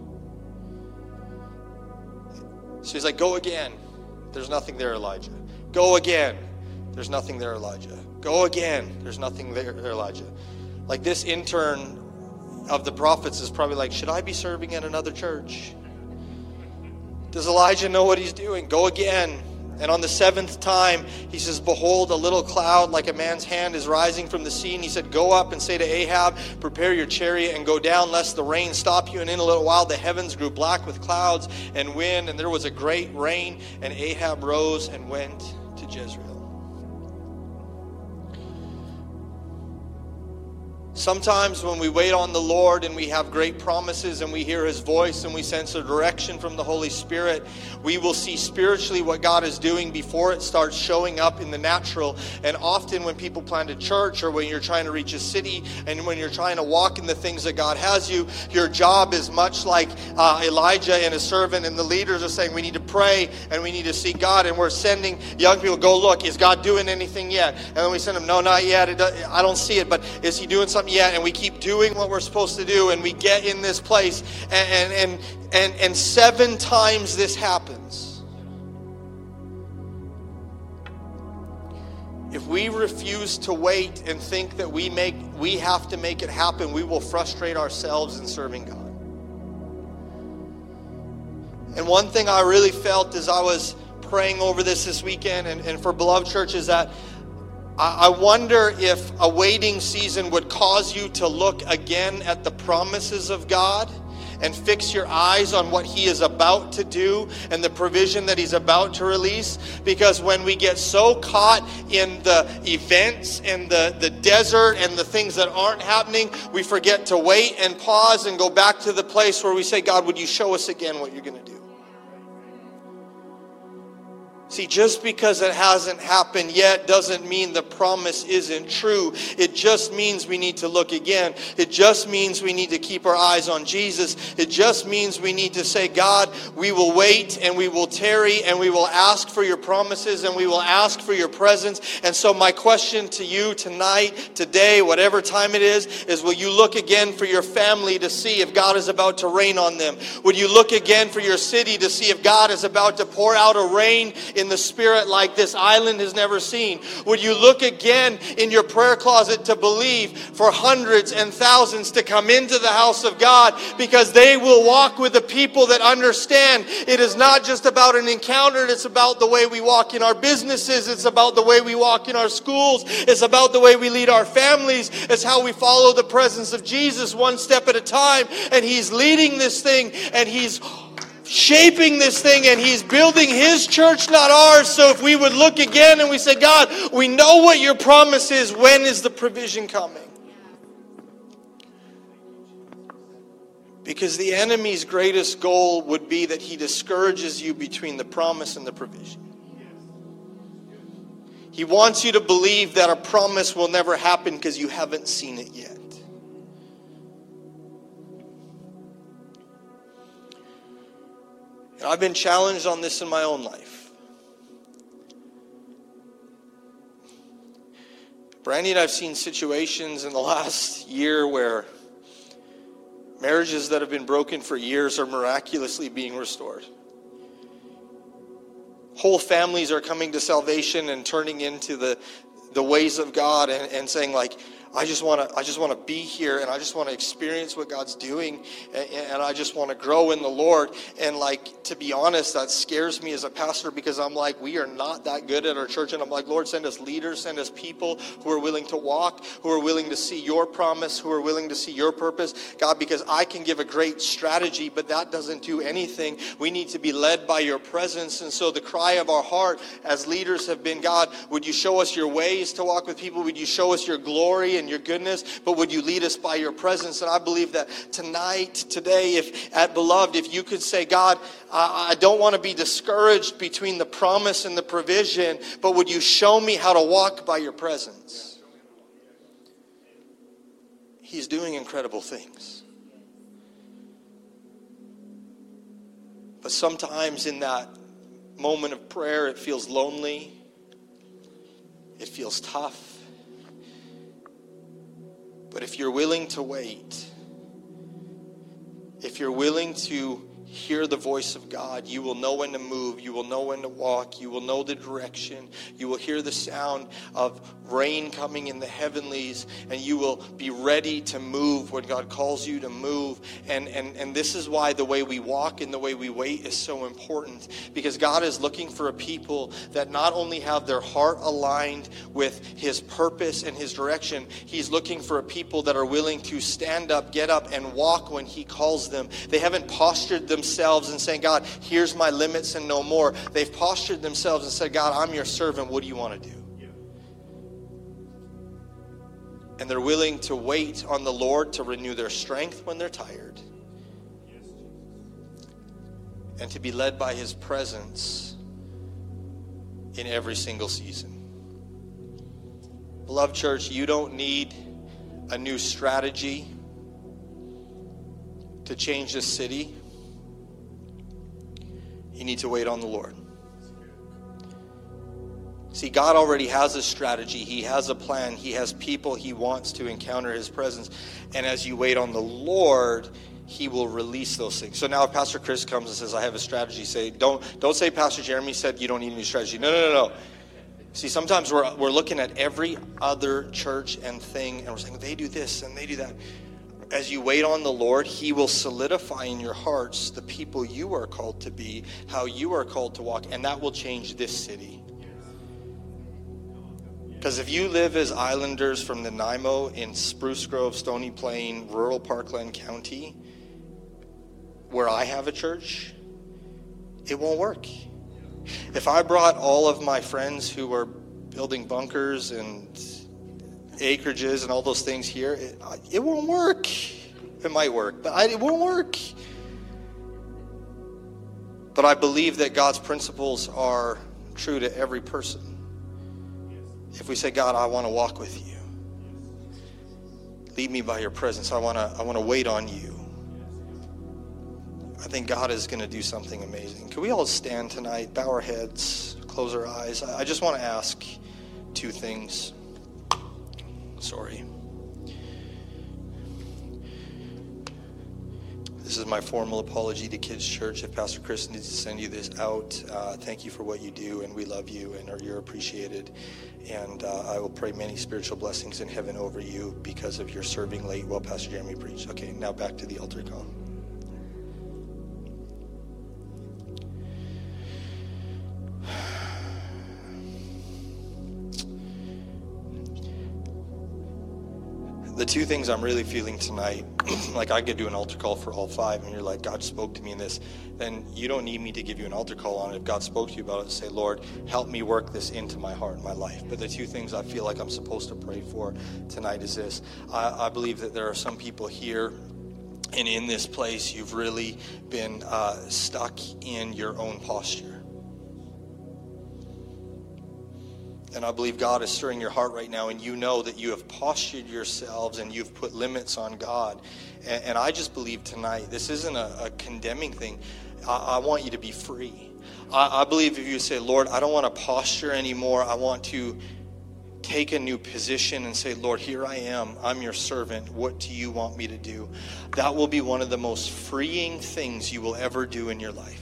So he's like, go again. There's nothing there, Elijah. Go again. There's nothing there, Elijah. Go again. There's nothing there, Elijah. Like this intern of the prophets is probably like, should I be serving at another church? Does Elijah know what he's doing? Go again. And on the seventh time, he says, behold, a little cloud like a man's hand is rising from the sea. And he said, go up and say to Ahab, prepare your chariot and go down, lest the rain stop you. And in a little while, the heavens grew black with clouds and wind, and there was a great rain. And Ahab rose and went to Jezreel. Sometimes when we wait on the Lord and we have great promises and we hear his voice and we sense a direction from the Holy Spirit, we will see spiritually what God is doing before it starts showing up in the natural. And often when people plant a church or when you're trying to reach a city and when you're trying to walk in the things that God has you, your job is much like uh, Elijah and his servant, and the leaders are saying we need to pray and we need to seek God, and we're sending young people, go look, is God doing anything yet? And then we send them, no, not yet. It does, I don't see it, but is he doing something yet? And we keep doing what we're supposed to do, and we get in this place, and and and and, and seven times this happens. If we refuse to wait and think that we make we have to make it happen, we will frustrate ourselves in serving God. And one thing I really felt as I was praying over this this weekend, and, and for Beloved Church, is that I, I wonder if a waiting season would cause you to look again at the promises of God and fix your eyes on what He is about to do and the provision that He's about to release. Because when we get so caught in the events and the, the desert and the things that aren't happening, we forget to wait and pause and go back to the place where we say, God, would you show us again what you're going to do? See, just because it hasn't happened yet doesn't mean the promise isn't true. It just means we need to look again. It just means we need to keep our eyes on Jesus. It just means we need to say, God, we will wait and we will tarry and we will ask for your promises and we will ask for your presence. And so my question to you tonight, today, whatever time it is, is will you look again for your family to see if God is about to rain on them? Would you look again for your city to see if God is about to pour out a rain in the Spirit like this island has never seen? Would you look again in your prayer closet to believe for hundreds and thousands to come into the house of God, because they will walk with the people that understand it is not just about an encounter, it's about the way we walk in our businesses, it's about the way we walk in our schools, it's about the way we lead our families, it's how we follow the presence of Jesus one step at a time. And He's leading this thing and He's shaping this thing and He's building His church, not ours. So if we would look again and we say, God, we know what your promise is. When is the provision coming? Because the enemy's greatest goal would be that he discourages you between the promise and the provision. He wants you to believe that a promise will never happen because you haven't seen it yet. And I've been challenged on this in my own life. Brandy and I have seen situations in the last year where marriages that have been broken for years are miraculously being restored. Whole families are coming to salvation and turning into the, the ways of God and, and saying, like, I just want to I just want to be here and I just want to experience what God's doing and, and I just want to grow in the Lord. And like, to be honest, that scares me as a pastor, because I'm like, we are not that good at our church. And I'm like, Lord, send us leaders, send us people who are willing to walk, who are willing to see your promise, who are willing to see your purpose. God, because I can give a great strategy, but that doesn't do anything. We need to be led by your presence. And so the cry of our heart as leaders have been, God, would you show us your ways to walk with people? Would you show us your glory and your goodness, but would you lead us by your presence? And I believe that tonight, today, if at Beloved, if you could say, God, I, I don't want to be discouraged between the promise and the provision, but would you show me how to walk by your presence? He's doing incredible things. But sometimes in that moment of prayer, it feels lonely. It feels tough. But if you're willing to wait, if you're willing to hear the voice of God, you will know when to move, you will know when to walk, you will know the direction, you will hear the sound of rain coming in the heavenlies, and you will be ready to move when God calls you to move. And, and, and this is why the way we walk and the way we wait is so important, because God is looking for a people that not only have their heart aligned with His purpose and His direction, He's looking for a people that are willing to stand up, get up, and walk when He calls them. They haven't postured themselves and saying, God, here's my limits and no more. They've postured themselves and said, God, I'm your servant. What do you want to do? And they're willing to wait on the Lord to renew their strength when they're tired. And to be led by His presence in every single season. Beloved church, you don't need a new strategy to change this city. You need to wait on the Lord. See, God already has a strategy. He has a plan. He has people He wants to encounter His presence. And as you wait on the Lord, He will release those things. So now if Pastor Chris comes and says, I have a strategy, say, don't, don't say Pastor Jeremy said you don't need a new strategy. No, no, no, no. See, sometimes we're, we're looking at every other church and thing, and we're saying, they do this and they do that. as you wait on the Lord, he will solidify in your hearts the people you are called to be, how you are called to walk, and that will change this city. Because if you live as islanders from Nanaimo in Spruce Grove, Stony Plain, rural Parkland County, where I have a church, it won't work. If I brought all of my friends who are building bunkers and acreages and all those things here, it, it won't work. It might work, but I, it won't work. But I believe that God's principles are true to every person. If we say, God, I want to walk with you. Lead me by your presence. I want to I want to wait on you. I think God is going to do something amazing. Can we all stand tonight, bow our heads, close our eyes? I just want to ask two things. Sorry. This is my formal apology to Kids Church. If Pastor Chris needs to send you this out, uh, thank you for what you do, and we love you, and are, you're appreciated. And uh, I will pray many spiritual blessings in heaven over you because of your serving late while Pastor Jeremy preached. Okay, now back to the altar call. The two things I'm really feeling tonight, like I could do an altar call for all five, and you're like, God spoke to me in this, then you don't need me to give you an altar call on it. If God spoke to you about it, say, Lord, help me work this into my heart and my life. But the two things I feel like I'm supposed to pray for tonight is this. I, I believe that there are some people here, and in this place, you've really been uh, stuck in your own posture. And I believe God is stirring your heart right now, and you know that you have postured yourselves and you've put limits on God. And, and I just believe tonight, this isn't a, a condemning thing. I, I want you to be free. I, I believe if you say, Lord, I don't want to posture anymore. I want to take a new position and say, Lord, here I am. I'm your servant. What do you want me to do? That will be one of the most freeing things you will ever do in your life.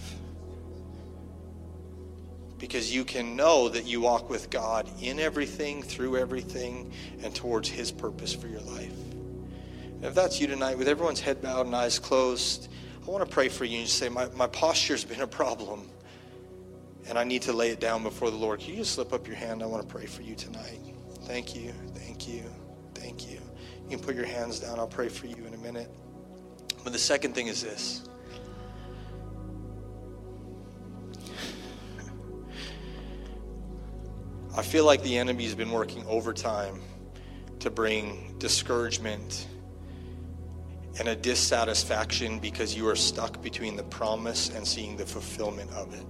Because you can know that you walk with God in everything, through everything, and towards his purpose for your life. And if that's you tonight, with everyone's head bowed and eyes closed, I want to pray for you and just say, my, my posture's been a problem, and I need to lay it down before the Lord. Can you just slip up your hand? I want to pray for you tonight. Thank you, thank you, thank you. You can put your hands down. I'll pray for you in a minute. But the second thing is this. I feel like the enemy's been working overtime to bring discouragement and a dissatisfaction because you are stuck between the promise and seeing the fulfillment of it.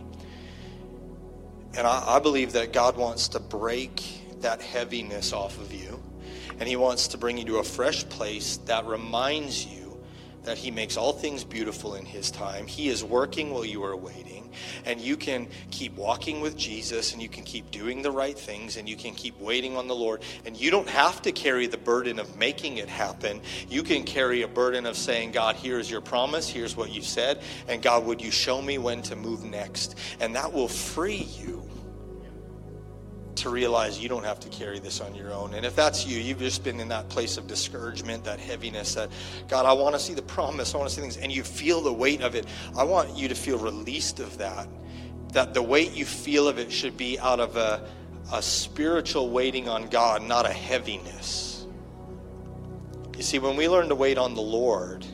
And I, I believe that God wants to break that heaviness off of you, and he wants to bring you to a fresh place that reminds you that he makes all things beautiful in his time. He is working while you are waiting, and you can keep walking with Jesus, and you can keep doing the right things, and you can keep waiting on the Lord. And you don't have to carry the burden of making it happen. You can carry a burden of saying, God, here's your promise, here's what you said, and God, would you show me when to move next? And that will free you to realize you don't have to carry this on your own. And if that's you, you've just been in that place of discouragement, that heaviness, that, God, I want to see the promise, I want to see things, and you feel the weight of it. I want you to feel released of that, that the weight you feel of it should be out of a, a spiritual waiting on God, not a heaviness. You see, when we learn to wait on the Lord,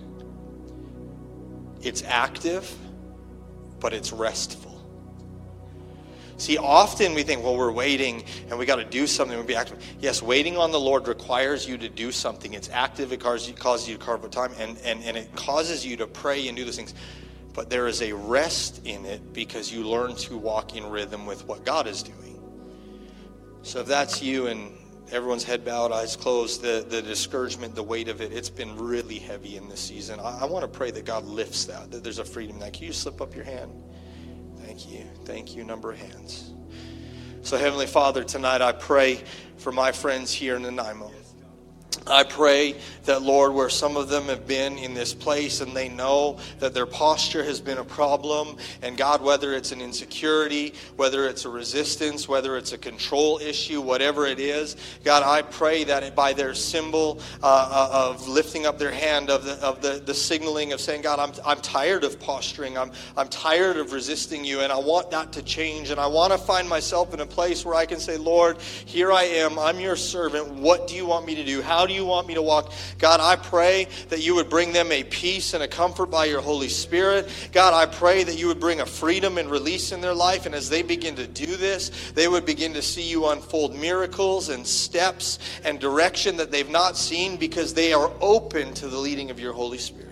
it's active, but it's restful. See, often we think, well, we're waiting and we got to do something. We'll be active. Yes, waiting on the Lord requires you to do something. It's active. It causes you, causes you to carve out time, and, and, and it causes you to pray and do those things. But there is a rest in it because you learn to walk in rhythm with what God is doing. So if that's you and everyone's head bowed, eyes closed, the, the discouragement, the weight of it, it's been really heavy in this season. I, I want to pray that God lifts that, that there's a freedom in that. Can you slip up your hand? Thank you. Thank you. Number of hands. So Heavenly Father, tonight I pray for my friends here in Nanaimo. I pray that, Lord, where some of them have been in this place and they know that their posture has been a problem, and God, whether it's an insecurity, whether it's a resistance, whether it's a control issue, whatever it is, God, I pray that by their symbol uh, of lifting up their hand, of the of the, the signaling of saying, God, I'm I'm tired of posturing, I'm I'm tired of resisting you, and I want that to change, and I want to find myself in a place where I can say, Lord, here I am, I'm your servant, what do you want me to do? How do you want me to walk? God, I pray that you would bring them a peace and a comfort by your Holy Spirit. God, I pray that you would bring a freedom and release in their life. And as they begin to do this, they would begin to see you unfold miracles and steps and direction that they've not seen, because they are open to the leading of your Holy Spirit.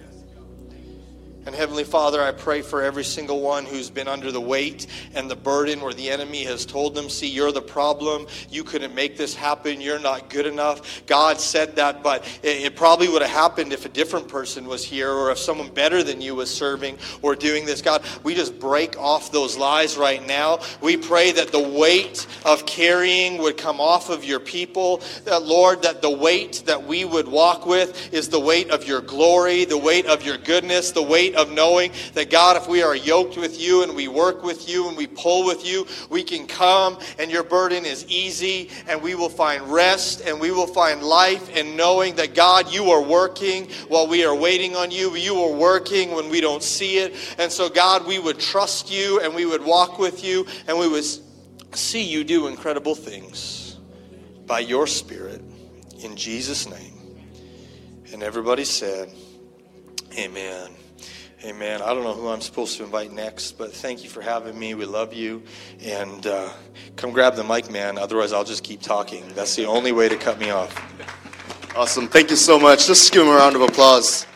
And Heavenly Father, I pray for every single one who's been under the weight and the burden where the enemy has told them, see, you're the problem. You couldn't make this happen. You're not good enough. God said that, but it, it probably would have happened if a different person was here, or if someone better than you was serving or doing this. God, we just break off those lies right now. We pray that the weight of carrying would come off of your people. That, Lord, that the weight that we would walk with is the weight of your glory, the weight of your goodness, the weight of knowing that, God, if we are yoked with you and we work with you and we pull with you, we can come and your burden is easy, and we will find rest and we will find life in knowing that, God, you are working while we are waiting on you. You are working when we don't see it. And so, God, we would trust you and we would walk with you and we would see you do incredible things by your Spirit, in Jesus' name. And everybody said, amen. Amen. I don't know who I'm supposed to invite next, but thank you for having me. We love you. And uh, come grab the mic, man. Otherwise, I'll just keep talking. That's the only way to cut me off. Awesome. Thank you so much. Just give him a round of applause.